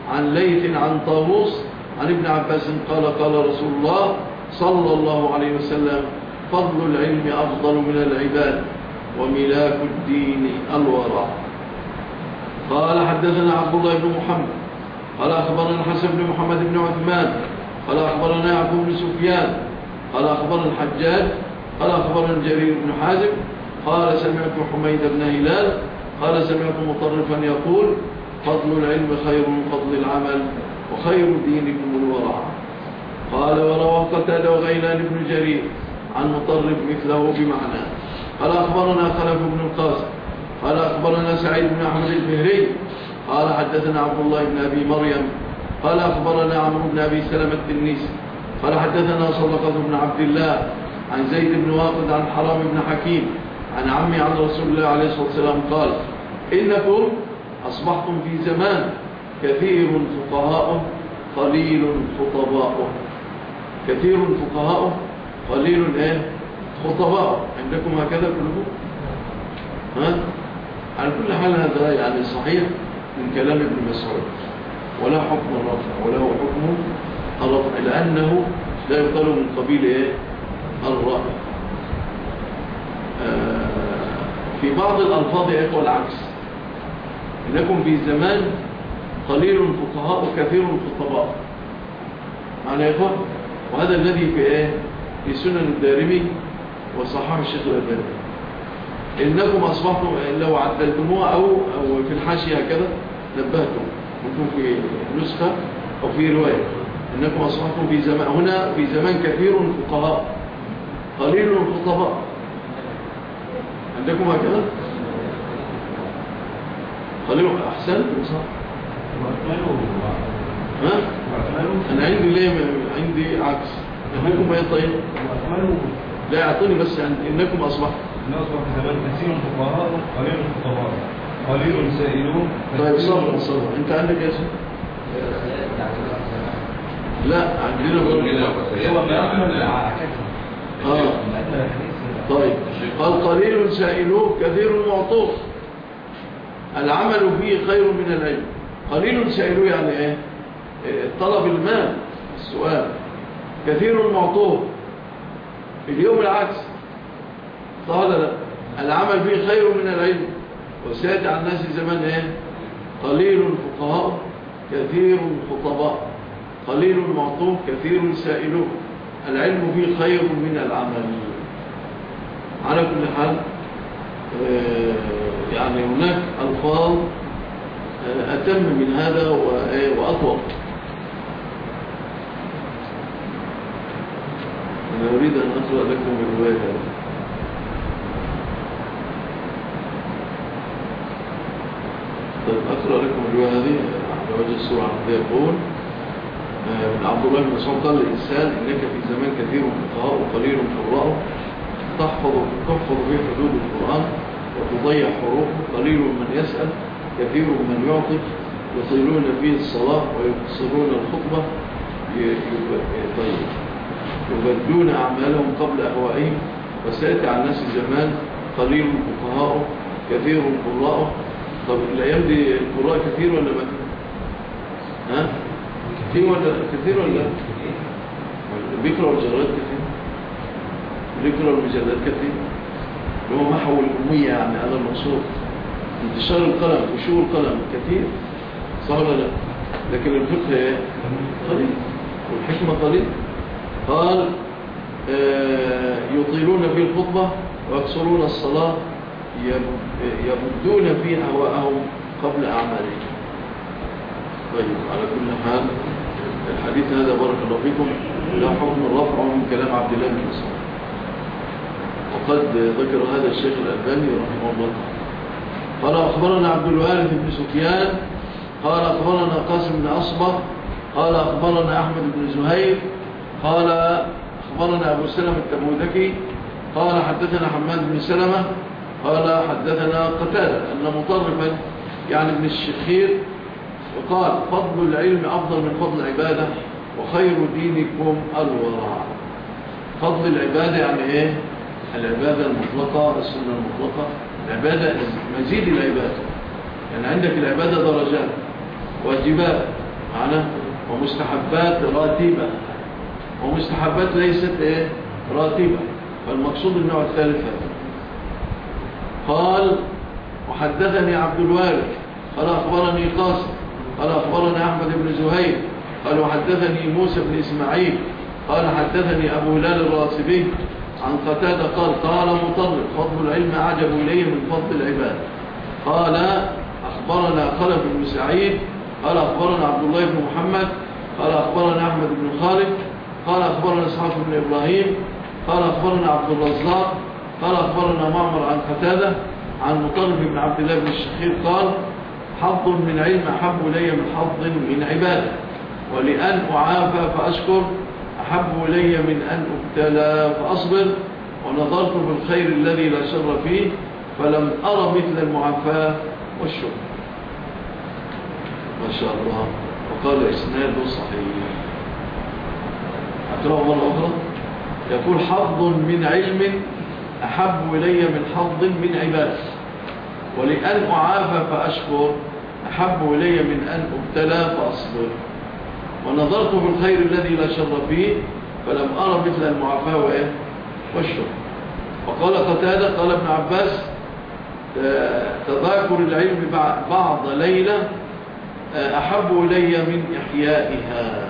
عن ليث عن طاووس عن ابن عباس قال قال رسول الله صلى الله عليه وسلم فضل العلم أفضل من العباد وملاك الدين الورع. قال حدثنا عبد الله بن محمد قال أخبرنا الحسن بن محمد بن عثمان قال أخبرنا يعقوب بن سفيان قال أخبرنا الحجاج قال أخبرنا جرير بن حازم قال سمعت حميد بن هلال قال سمعت مطرفا يقول فضل العلم خير من فضل العمل وخير دينكم الورع. قال وروى قتادة وغيلان بن جرير عن مطرف مثله بمعنى. قال أخبرنا خلف بن القاسم قال أخبرنا سعيد بن أحمد الفهري قال حدثنا عبد الله بن أبي مريم قال أخبرنا عمرو بن أبي سلمة التنيسي قال حدثنا صدقة بن عبد الله عن زيد بن واقد عن حرام بن حكيم عن عمي عن رسول الله عليه الصلاة والسلام قال إنكم أصبحتم في زمان كثير فقهاء قليل خطباء. كثير فقهاء قليل خطباء. عندكم هكذا كلكم؟ على كل حال هذا يعني صحيح من كلام ابن مسعود ولا حكم الرفع ولا حكم الرفع لأنه لا يقال من قبيل الرأي. في بعض الألفاظ يقول العكس إنكم في زمان قليل فقهاء وكثير خطباء معنى يقول وهذا الذي في سنن الدارمي وصححه الشيخ الألباني. إنكم أصبحتم لو عدلتموها أو في الحاشية هكذا نبهتم ممكن في نسخة أو في رواية إنكم أصبحتم في زمان هنا في زمان كثير فقهاء قليل خطباء. عندكم هكذا قليل أحسن صح. أنا عندي عكس. إنكم ما يطيب لا يعطيني بس إنكم أصبحتم نصبح في زمان كثير فقهاء قليل خطباء قليل سائلون. طيب صبر أنت عندك يا شيخ؟ لا عندنا هو ما أكمل طيب قال قليل سائلوه كثير معطوه العمل فيه خير من العلم. قليل سائلوه يعني طلب المال السؤال. كثير معطوه اليوم العكس قال لا العمل فيه خير من العلم. وسيأتي على الناس زمان قليل فقهاء كثير خطباء قليل معطوه كثير سائلوه العلم فيه خير من العمل. على كل حال يعني هناك ألفاظ أتم من هذا وأطول. أنا أريد أن أقرأ لكم الرواية هذه. طيب أقرأ لكم الرواية هذه على وجه السرعة. يقول من عبد الله بن مسعود قال الإنسان إنك في زمان كثير فقهاء وقليل قراء تحفظ به حدود القرآن وتضيع حروفه. قليل من يسأل كثير من يعطي يطيلون فيه الصلاة ويقصرون الخطبة يبدون أعمالهم قبل أهوائهم. وسيأتي على الناس زمان قليل فقهاء كثير قراء. طب الأيام دي القراء كثير ولا ما كثير؟ كثير ولا بيقرأوا الجرائد كثير بيقرأوا المجلات كثير اللي هو محو الأمية يعني هذا المقصود. انتشار القلم وشور القلم كثير صح ولا لا؟ لكن الفقه قليل والحكمة قليل. قال يطيلون في الخطبة ويقصرون الصلاة يبدون في أهواءهم قبل أعمالهم. طيب على كل حال الحديث هذا بارك الله فيكم لا حكم الرفع من كلام عبد الله بن مسعود. وقد ذكر هذا الشيخ الألباني رحمه الله. قال أخبرنا عبد الوارث بن سفيان قال أخبرنا قاسم بن أصبغ قال أخبرنا أحمد بن زهير قال أخبرنا أبو سلمة التبوذكي قال حدثنا حماد بن سلمة قال حدثنا قتادة أن مطرفا يعني ابن الشخير وقال فضل العلم أفضل من فضل العبادة وخير دينكم الورع. فضل العبادة يعني العبادة المطلقة السنة المطلقة العبادة مزيد العبادة. يعني عندك العبادة درجات واجبات معنا ومستحبات راتبة ومستحبات ليست راتبة. فالمقصود النوع الثالث هذا. قال وحدثني عبد الوارث قال أخبرني قاسم قال أخبرني أحمد بن زهير قال وحدثني موسى بن إسماعيل قال حدثني أبو هلال الراسبي عن قتادة قال مطرف فضل العلم أعجب إليه من فضل العباد. قال أخبرنا خلف بن سعيد قال أخبرنا عبد الله بن محمد قال أخبرنا أحمد بن خالد قال أخبرنا إسحاق بن إبراهيم قال أخبرنا عبد الرزاق قال أخبرنا معمر عن قتادة عن مطرف بن عبد الله بن الشخير قال حظ من علم أحب إلي من حظ من عبادة ولأن أعافى فأشكر أحب إلي من أن أبتلى فأصبر ونظرت في الخير الذي لا شر فيه فلم أرى مثل المعافاة والشكر. ما شاء الله. وقال إسناده صحيح. أقرأ مرة أخرى. يقول حظ من علم أحب إلي من حظ من عبادة ولأن أعافى فأشكر أحب إلي من أن أبتلى فأصبر ونظرت في الخير الذي لا شر فيه فلم أرى مثل المعافاة والشكر. وقال قتادة قال ابن عباس تذاكر العلم بعض ليلة أحب إلي من إحيائها.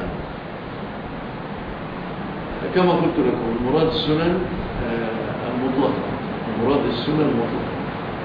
كما قلت لكم المراد السنن المطلقة المراد السنن المطلقة.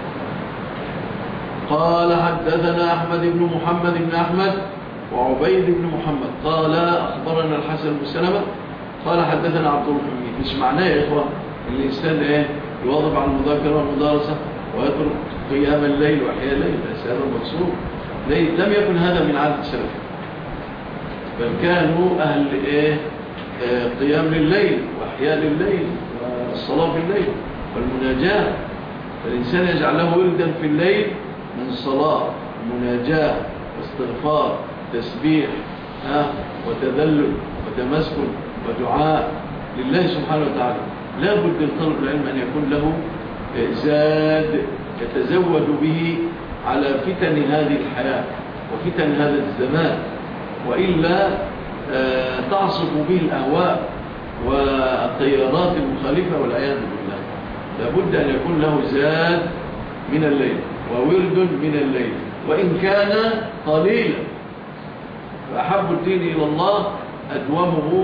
قال حدثنا أحمد بن محمد بن أحمد وعبيد بن محمد قال أخبرنا الحسن بن سلمة قال حدثنا عبد الحميد. مش معناه يا إخوة الإنسان يواظب على المذاكرة والمدارسة ويترك قيام الليل وأحياء الليل. هذا المقصود. لم يكن هذا من عادة السلف بل كانوا أهل قيام لليل وأحياء لليل والصلاة في الليل والمناجاة. فالإنسان يجعل له ولدا في الليل من صلاة مناجاة واستغفار تسبيح وتذلل وتمسكن ودعاء لله سبحانه وتعالى. لا بد لطالب العلم أن يكون له زاد يتزود به على فتن هذه الحياة وفتن هذا الزمان وإلا تعصف به الأهواء والتيارات المخالفة والعياذ بالله. لابد أن يكون له زاد من الليل وورد من الليل وإن كان قليلا. فأحب الدين إلى الله أدومه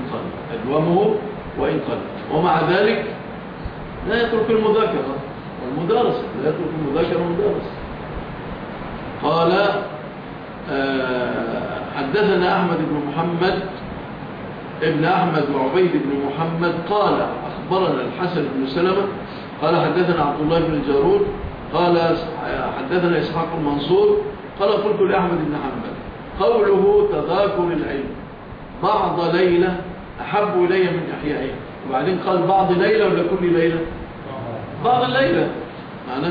وإن قل ومع ذلك لا يترك المذاكرة والمدارسة لا يترك المذاكرة والمدارسة. قال حدثنا أحمد بن محمد ابن أحمد وعبيد بن محمد قال أخبرنا الحسن بن سلمة قال حدثنا عبد الله بن الجارود قال حدثنا إسحاق المنصور قال قلت لأحمد بن حنبل قوله تذاكر العلم بعض ليلة أحب إلي من إحيائها. وبعدين قال بعض ليلة ولا كل ليلة؟ بعض الليلة معنى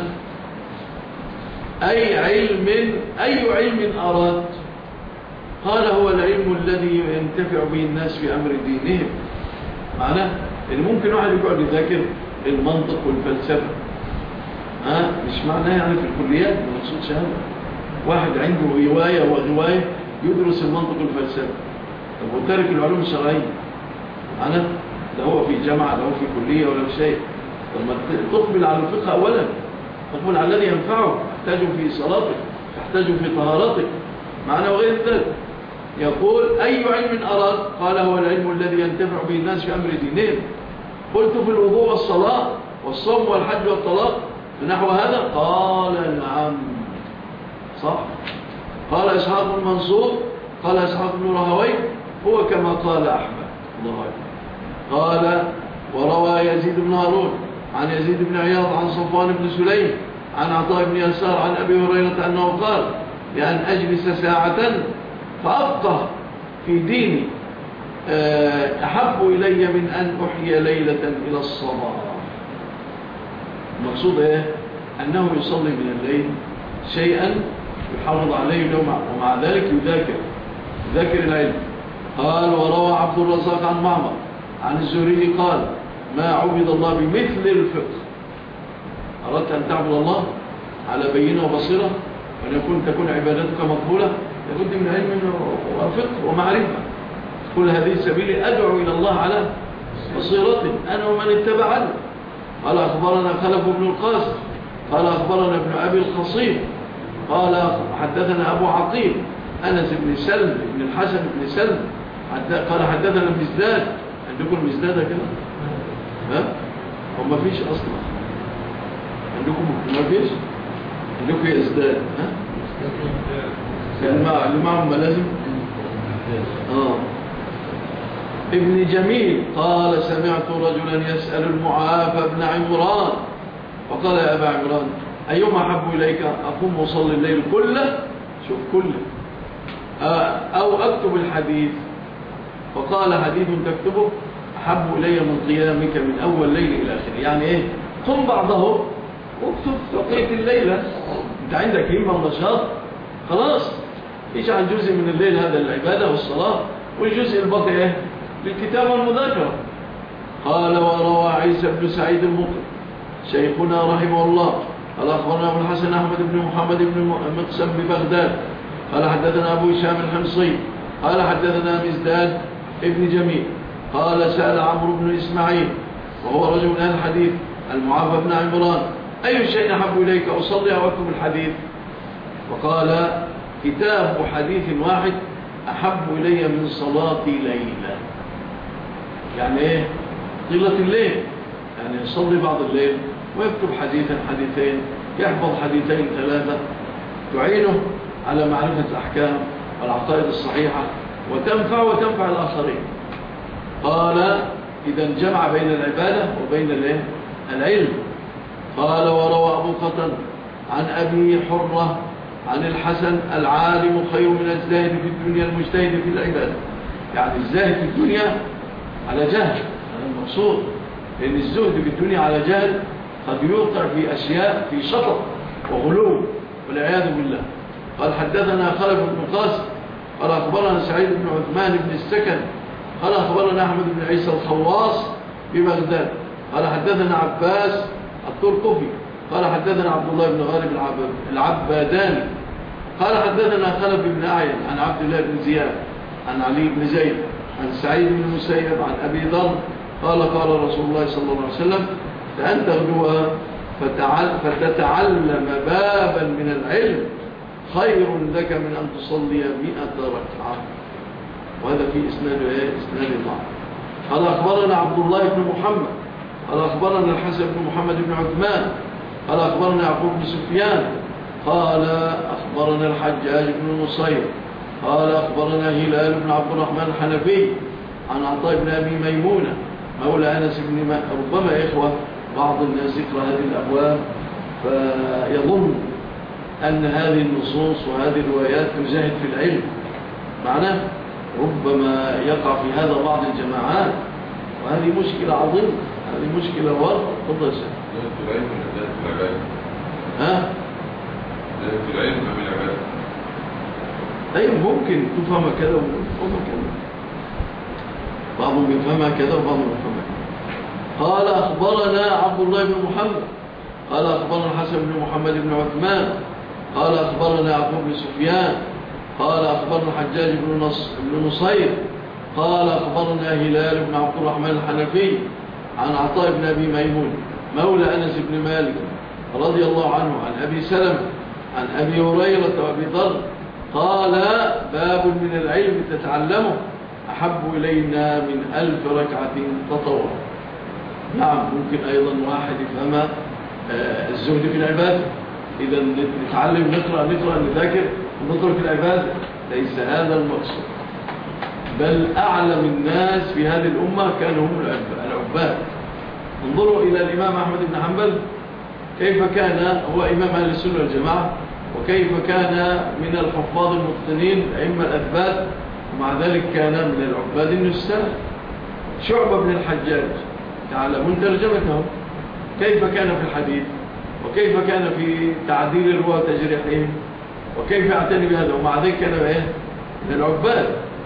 أي علم أراد؟ قال هو العلم الذي ينتفع به الناس في أمر دينهم. معنى إن ممكن واحد يقعد يذاكر المنطق والفلسفة مش معناه يعني في الكليات مقصود شهادة. واحد عنده رواية وغواية يدرس المنطق والفلسفة طب وترك العلوم الشرعية معنى لا هو في جامعة لا هو في كلية ولا في شيء. طب ما تقبل على الفقه أولا تقبل على الذي ينفعه تحتاجه في صلاتك تحتاجه في طهارتك معنى وغير ذلك. يقول أي علم أراد؟ قال هو العلم الذي ينتفع به الناس في أمر دينهم. قلت في الوضوء والصلاة والصوم والحج والطلاق بنحو هذا؟ قال نعم صح. قال إسحاق المنصور قال إسحاق بن راهويه هو كما قال أحمد الله أكبر. قال وروى يزيد بن هارون عن يزيد بن عياض عن صفوان بن سليم عن عطاء بن يسار عن أبي هريرة أنه قال لأن أجلس ساعة فأفقه في ديني أحب إلي من أن أحيي ليلة إلى الصباح. المقصود أنه يصلي من الليل شيئا يحافظ عليه ومع ذلك يذاكر العلم. قال وروى عبد الرزاق عن معمر عن الزهري قال ما عبد الله بمثل الفقه. أردت أن تعبد الله على بينة وبصيرة وأن تكون عبادتك مقبولة لابد من علم وفقه ومعرفة. كل هذه سبيلي أدعو إلى الله على بصيرة أنا ومن اتبعني. قال أخبرنا خلف بن القاسم قال أخبرنا ابن أبي الخصيب قال حدثنا أبو عقيل أنس بن سلم بن الحسن بن سلم قال حدثنا المزداد. عندكم المزداد كده؟ ها؟ هم ما فيش أصلا. عندكم ما فيش؟ عندكم يزداد ها؟ اللي معهم لازم ابن جميل قال سمعت رجلا يسأل المعافى بن عمران فقال يا أبا عمران أيما أحب إليك أقوم وصلي الليل كله شوف كله أو أكتب الحديث؟ فقال حديث تكتبه أحب إلي من قيامك من أول ليل إلى آخر. يعني إيه؟ قم بعضه واكتب بقية الليلة. أنت عندك همة ونشاط خلاص اجعل جزء من الليل هذا العبادة والصلاة والجزء الباقي إيه؟ بالكتابة والمذاكرة. قال وروى عيسى بن سعيد المقري شيخنا رحمه الله قال أخبرنا أبو الحسن أحمد بن محمد بن مقسم ببغداد قال حدثنا أبو هشام الحمصي قال حدثنا مزداد ابن جميل قال سأل عمرو بن إسماعيل وهو رجل من أهل الحديث المعافى بن عمران أي شيء أحب إليك أصلي أو أكتب الحديث؟ وقال كتاب حديث واحد أحب إلي من صلاة ليلة. يعني إيه؟ طيلة الليل يعني يصلي بعض الليل ويكتب حديثا حديثين يحفظ حديثين ثلاثة تعينه على معرفة الأحكام والعقائد الصحيحة وتنفع الآخرين. قال إذا جمع بين العبادة وبين العلم. قال وروى أبو قتادة عن أبي حرة عن الحسن العالم خير من الزاهد في الدنيا المجتهد في العبادة. يعني الزاهد في الدنيا على جهل هذا المقصود، لأن الزهد في الدنيا على جهل قد يوقع في أشياء في شطط وغلو والعياذ بالله. قال حدثنا خلف بن قاسم قال أخبرنا سعيد بن عثمان بن السكن قال أخبرنا أحمد بن عيسى الخواص ببغداد قال حدثنا عباس الطرقفي قال حدثنا عبد الله بن غالب العباداني قال حدثنا خلف بن أعين عن عبد الله بن زياد عن علي بن زيد عن سعيد بن المسيب عن أبي ذر قال قال رسول الله صلى الله عليه وسلم فأن تغدوها فتتعلم بابا من العلم خير لك من أن تصلي 100 ركعة. وهذا في إسناد الله. قال أخبرنا عبد الله بن محمد قال أخبرنا الحسن بن محمد بن عثمان قال أخبرنا يعقوب بن سفيان قال أخبرنا الحجاج بن نصير قال أخبرنا هلال بن عبد الرحمن الحنفي عن عطاء بن أبي ميمونة مولى أنس بن مالك. ربما يا إخوة بعض الناس يقرأ هذه الأبواب فيظن أن هذه النصوص وهذه الروايات تجاهد في العلم. معناه ربما يقع في هذا بعض الجماعات وهذه مشكلة عظيمة. هذه مشكلة واضحة. تفضل شيخ. ها؟ في العلم من العبادة. أي ممكن تفهم كذا وممكن تفهم كذا. بعضهم يفهمها كذا وبعضهم يفهمها كذا. قال أخبرنا عبد الله بن محمد قال أخبرنا الحسن بن محمد بن عثمان قال أخبرنا يعقوب بن سفيان قال أخبرنا الحجاج بن نصير قال أخبرنا هلال بن عبد الرحمن الحنفي عن عطاء بن أبي ميمون مولى أنس بن مالك رضي الله عنه عن أبي سلمة عن أبي هريرة وأبي ذر قال باب من العلم تتعلمه أحب إلينا من 1000 ركعة تطوع. نعم ممكن أيضا واحد يفهم الزهد في العبادة. إذا نتعلم نقرأ نذاكر ونترك العبادة، ليس هذا المقصود. بل أعلم الناس في هذه الأمة كانوا هم العباد. انظروا إلى الإمام أحمد بن حنبل كيف كان هو إمام أهل السنة والجماعة وكيف كان من الحفاظ المتقنين أئمة الأثبات ومع ذلك كان من العباد النساء. شعبة بن الحجاج تعلمون ترجمته كيف كان في الحديث وكيف كان في تعديل الرواة وتجريحهم وكيف يعتني بهذا ومع ذلك كان من العباد.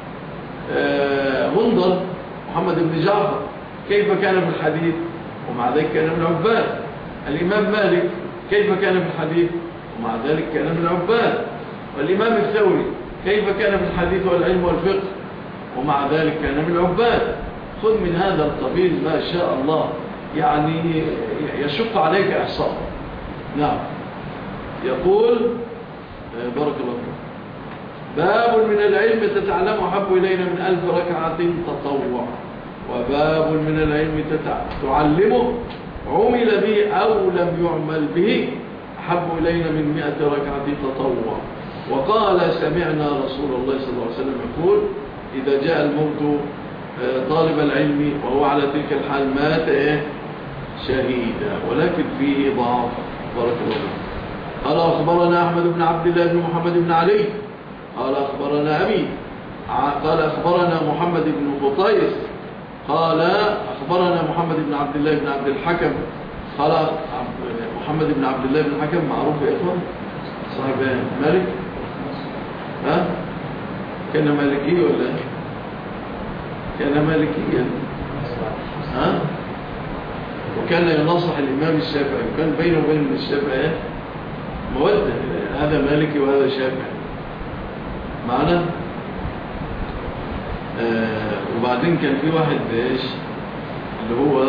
منظر محمد بن جعفر كيف كان في الحديث ومع ذلك كان من العباد. الإمام مالك كيف كان في الحديث ومع ذلك كان من العباد. والإمام الثوري كيف كان في الحديث والعلم والفقه؟ ومع ذلك كان من العباد. خذ من هذا القبيل ما شاء الله، يعني يشق عليك إحصاء. نعم. يقول بارك الله فيك: باب من العلم تتعلم أحب إلينا من 1000 ركعة تطوع، وباب من العلم تعلمه عمل به أو لم يعمل به أحب إلينا من 100 ركعة تطوع. وقال: سمعنا رسول الله صلى الله عليه وسلم يقول: إذا جاء الموت طالب العلم وهو على تلك الحال مات شهيدا، ولكن فيه ضعف. بارك الله فيك. قال: أخبرنا أحمد بن عبد الله بن محمد بن علي قال: أخبرنا أبي قال: أخبرنا محمد بن بطيس قال: أخبرنا محمد بن عبد الله بن عبد الحكم قال: محمد بن عبد الله بن الحكم معروف يا إخوان، صاحب مالك، ها؟ كان مالكي ولا كان مالكيا؟ ها؟ وكان ينصح الإمام الشافعي، وكان بينه وبين الشافعي مودة، هذا مالكي وهذا شافعي معنا. وبعدين كان في واحد ايش اللي هو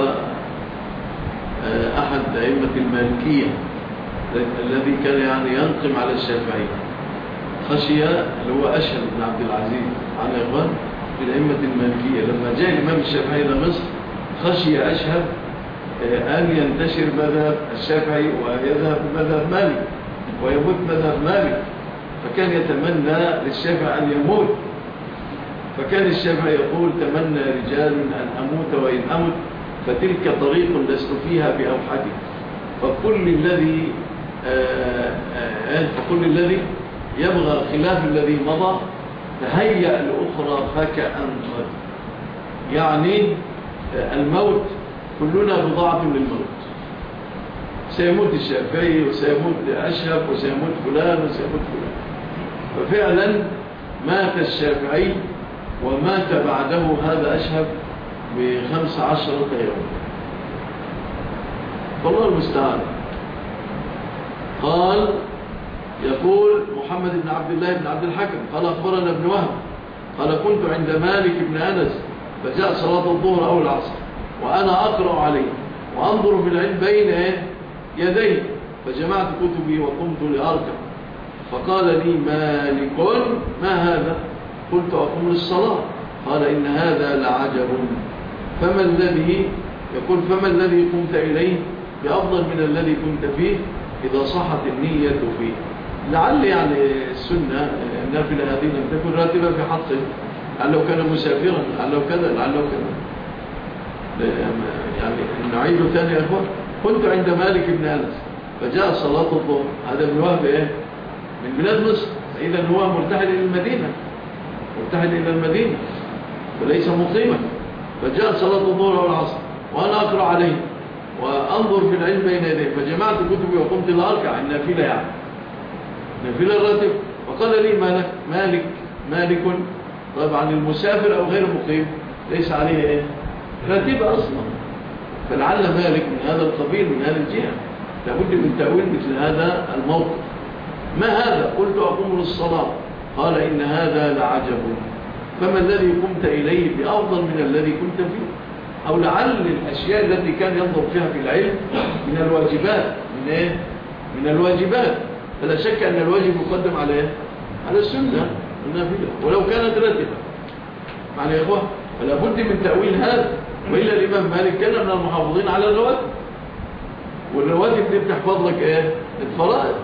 أحد أئمة المالكية الذي كان يعني ينقم على الشافعي، خشية، اللي هو أشهب بن عبد العزيز عن إخوان في الأئمة المالكية. لما جاء الإمام الشافعي إلى مصر خشي أشهب أن ينتشر مذهب الشافعي ويذهب مذهب مالك ويموت مذهب مالك، فكان يتمنى للشافعي أن يموت. فكان الشافعي يقول: تمنى رجال أن أموت وإن أمت فتلك طريق لست فيها بأوحدي، فكل الذي يبغى خلاف الذي مضى تهيأ لأخرى فكأنقذ. يعني الموت كلنا بضاعة للموت، سيموت الشافعي وسيموت أشهب وسيموت فلان وسيموت فلان. ففعلا مات الشافعي ومات بعده هذا أشهب ب15 يوم، والله المستعان. قال: يقول محمد بن عبد الله بن عبد الحكم قال: أخبرنا ابن وهب قال: كنت عند مالك بن أنس فجاء صلاة الظهر أو العصر وأنا أقرأ عليه وأنظر في العلم بين يديه، فجمعت كتبي وقمت لأركب، فقال لي مالك: ما هذا؟ قلت: أقوم للصلاة. قال: إن هذا لعجب، فما الذي قمت إليه بأفضل من الذي كنت فيه إذا صحت النية فيه؟ لعل يعني السنة النافلة هذه لم تكن راتبة في حقه، لعله كان مسافرا، لعله كذا، لعله كذا. يعني نعيد ثاني يا أخوان: كنت عند مالك بن أنس فجاء صلاة الظهر. هذا ابن وهب من بلاد مصر، إذا هو مرتحل إلى المدينة، وليس مقيما. فجاء صلاة الظهر أو العصر وأنا أقرأ عليه وأنظر في العلم بين يديه، فجمعت كتبي وقمت لأركع النافلة، يعني نافلة الراتب. فقال لي مالك طبعا المسافر أو غير مقيم ليس عليه راتبة أصلا، فلعل مالك من هذا القبيل، من هذه الجهة، لابد من تأويل مثل هذا الموقف. ما هذا؟ قلت: أقوم للصلاة. قال: إن هذا لعجب، فما الذي قمت إليه بأفضل من الذي كنت فيه؟ أو لعل الأشياء التي كان ينظر فيها في العلم من الواجبات، من الواجبات، فلا شك أن الواجب يقدم على السنة النافلة ولو كانت راتبة. معنى يا إخوة، فلا بد من تأويل هذا، وإلا الإمام مالك كان من المحافظين على الرواتب، والرواتب دي بتحفظ لك الفرائض.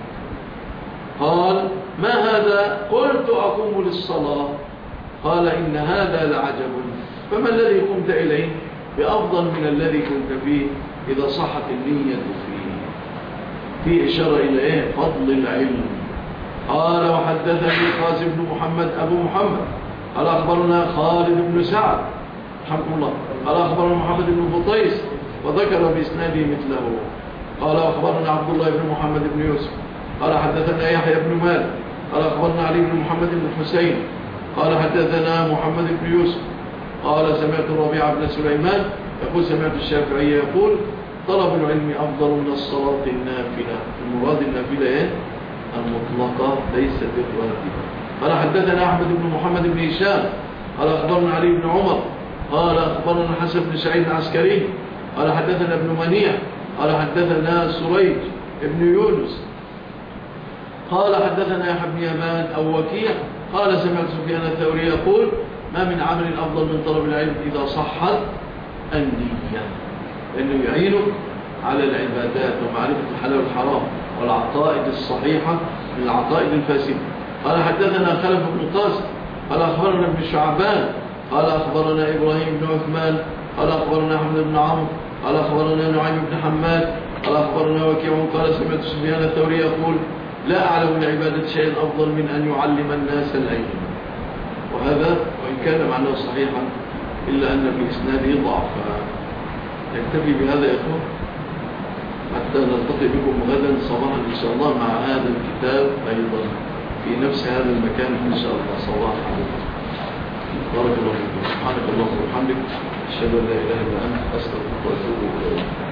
قال: ما هذا؟ قلت: أقوم للصلاة. قال: إن هذا لعجب، فما الذي قمت إليه بأفضل من الذي كنت فيه إذا صحت النية فيه؟ في إشارة إلى فضل العلم. قال: وحدثني قاسم بن محمد أبو محمد قال: أخبرنا خالد بن سعد رحمه الله قال: أخبرنا محمد بن بطيس، وذكر بإسناده مثله. قال: أخبرنا عبد الله بن محمد بن يوسف قال: حدثنا يحيى بن مالك قال: أخبرنا علي بن محمد بن الحسين قال: حدثنا محمد بن يوسف قال: سمعت الربيع بن سليمان يقول: سمعت الشافعي يقول: طلب العلم أفضل من الصلاة النافلة. المراد النافلة المطلقة ليست الراتبة. قال حدثنا أحمد بن محمد بن هشام قال أخبرنا علي بن عمر قال أخبرنا حسن بن سعيد العسكري قال حدثنا ابن منيع قال حدثنا سريج ابن يونس قال حدثنا يحيى بن يمان أو وكيع قال سمعت سفيان الثوري يقول ما من عمل أفضل من طلب العلم إذا صحت النية، لأنه يعينك على العبادات ومعرفة الحلال والحرام والعقائد الصحيحة من العقائد الفاسدة. قال حدثنا خلف بن قاسم قال أخبرنا ابن شعبان قال أخبرنا إبراهيم بن عثمان قال أخبرنا أحمد بن عمرو قال أخبرنا نعيم بن حماد قال أخبرنا وكيع قال سمعت سفيان الثوري يقول لا أعلم العبادة شيئا أفضل من أن يعلم الناس العلم. وهذا وإن كان معناه صحيحا إلا أن في إسناده ضعف. نكتفي بهذا يا أخوان حتى نلتقي بكم غدا صباحا إن شاء الله مع هذا الكتاب أيضا في نفس هذا المكان إن شاء الله صباحا. بارك الله فيكم. سبحانك اللهم وبحمدك أشهد أن لا إله إلا أنت أستغفرك وأتوب إليك.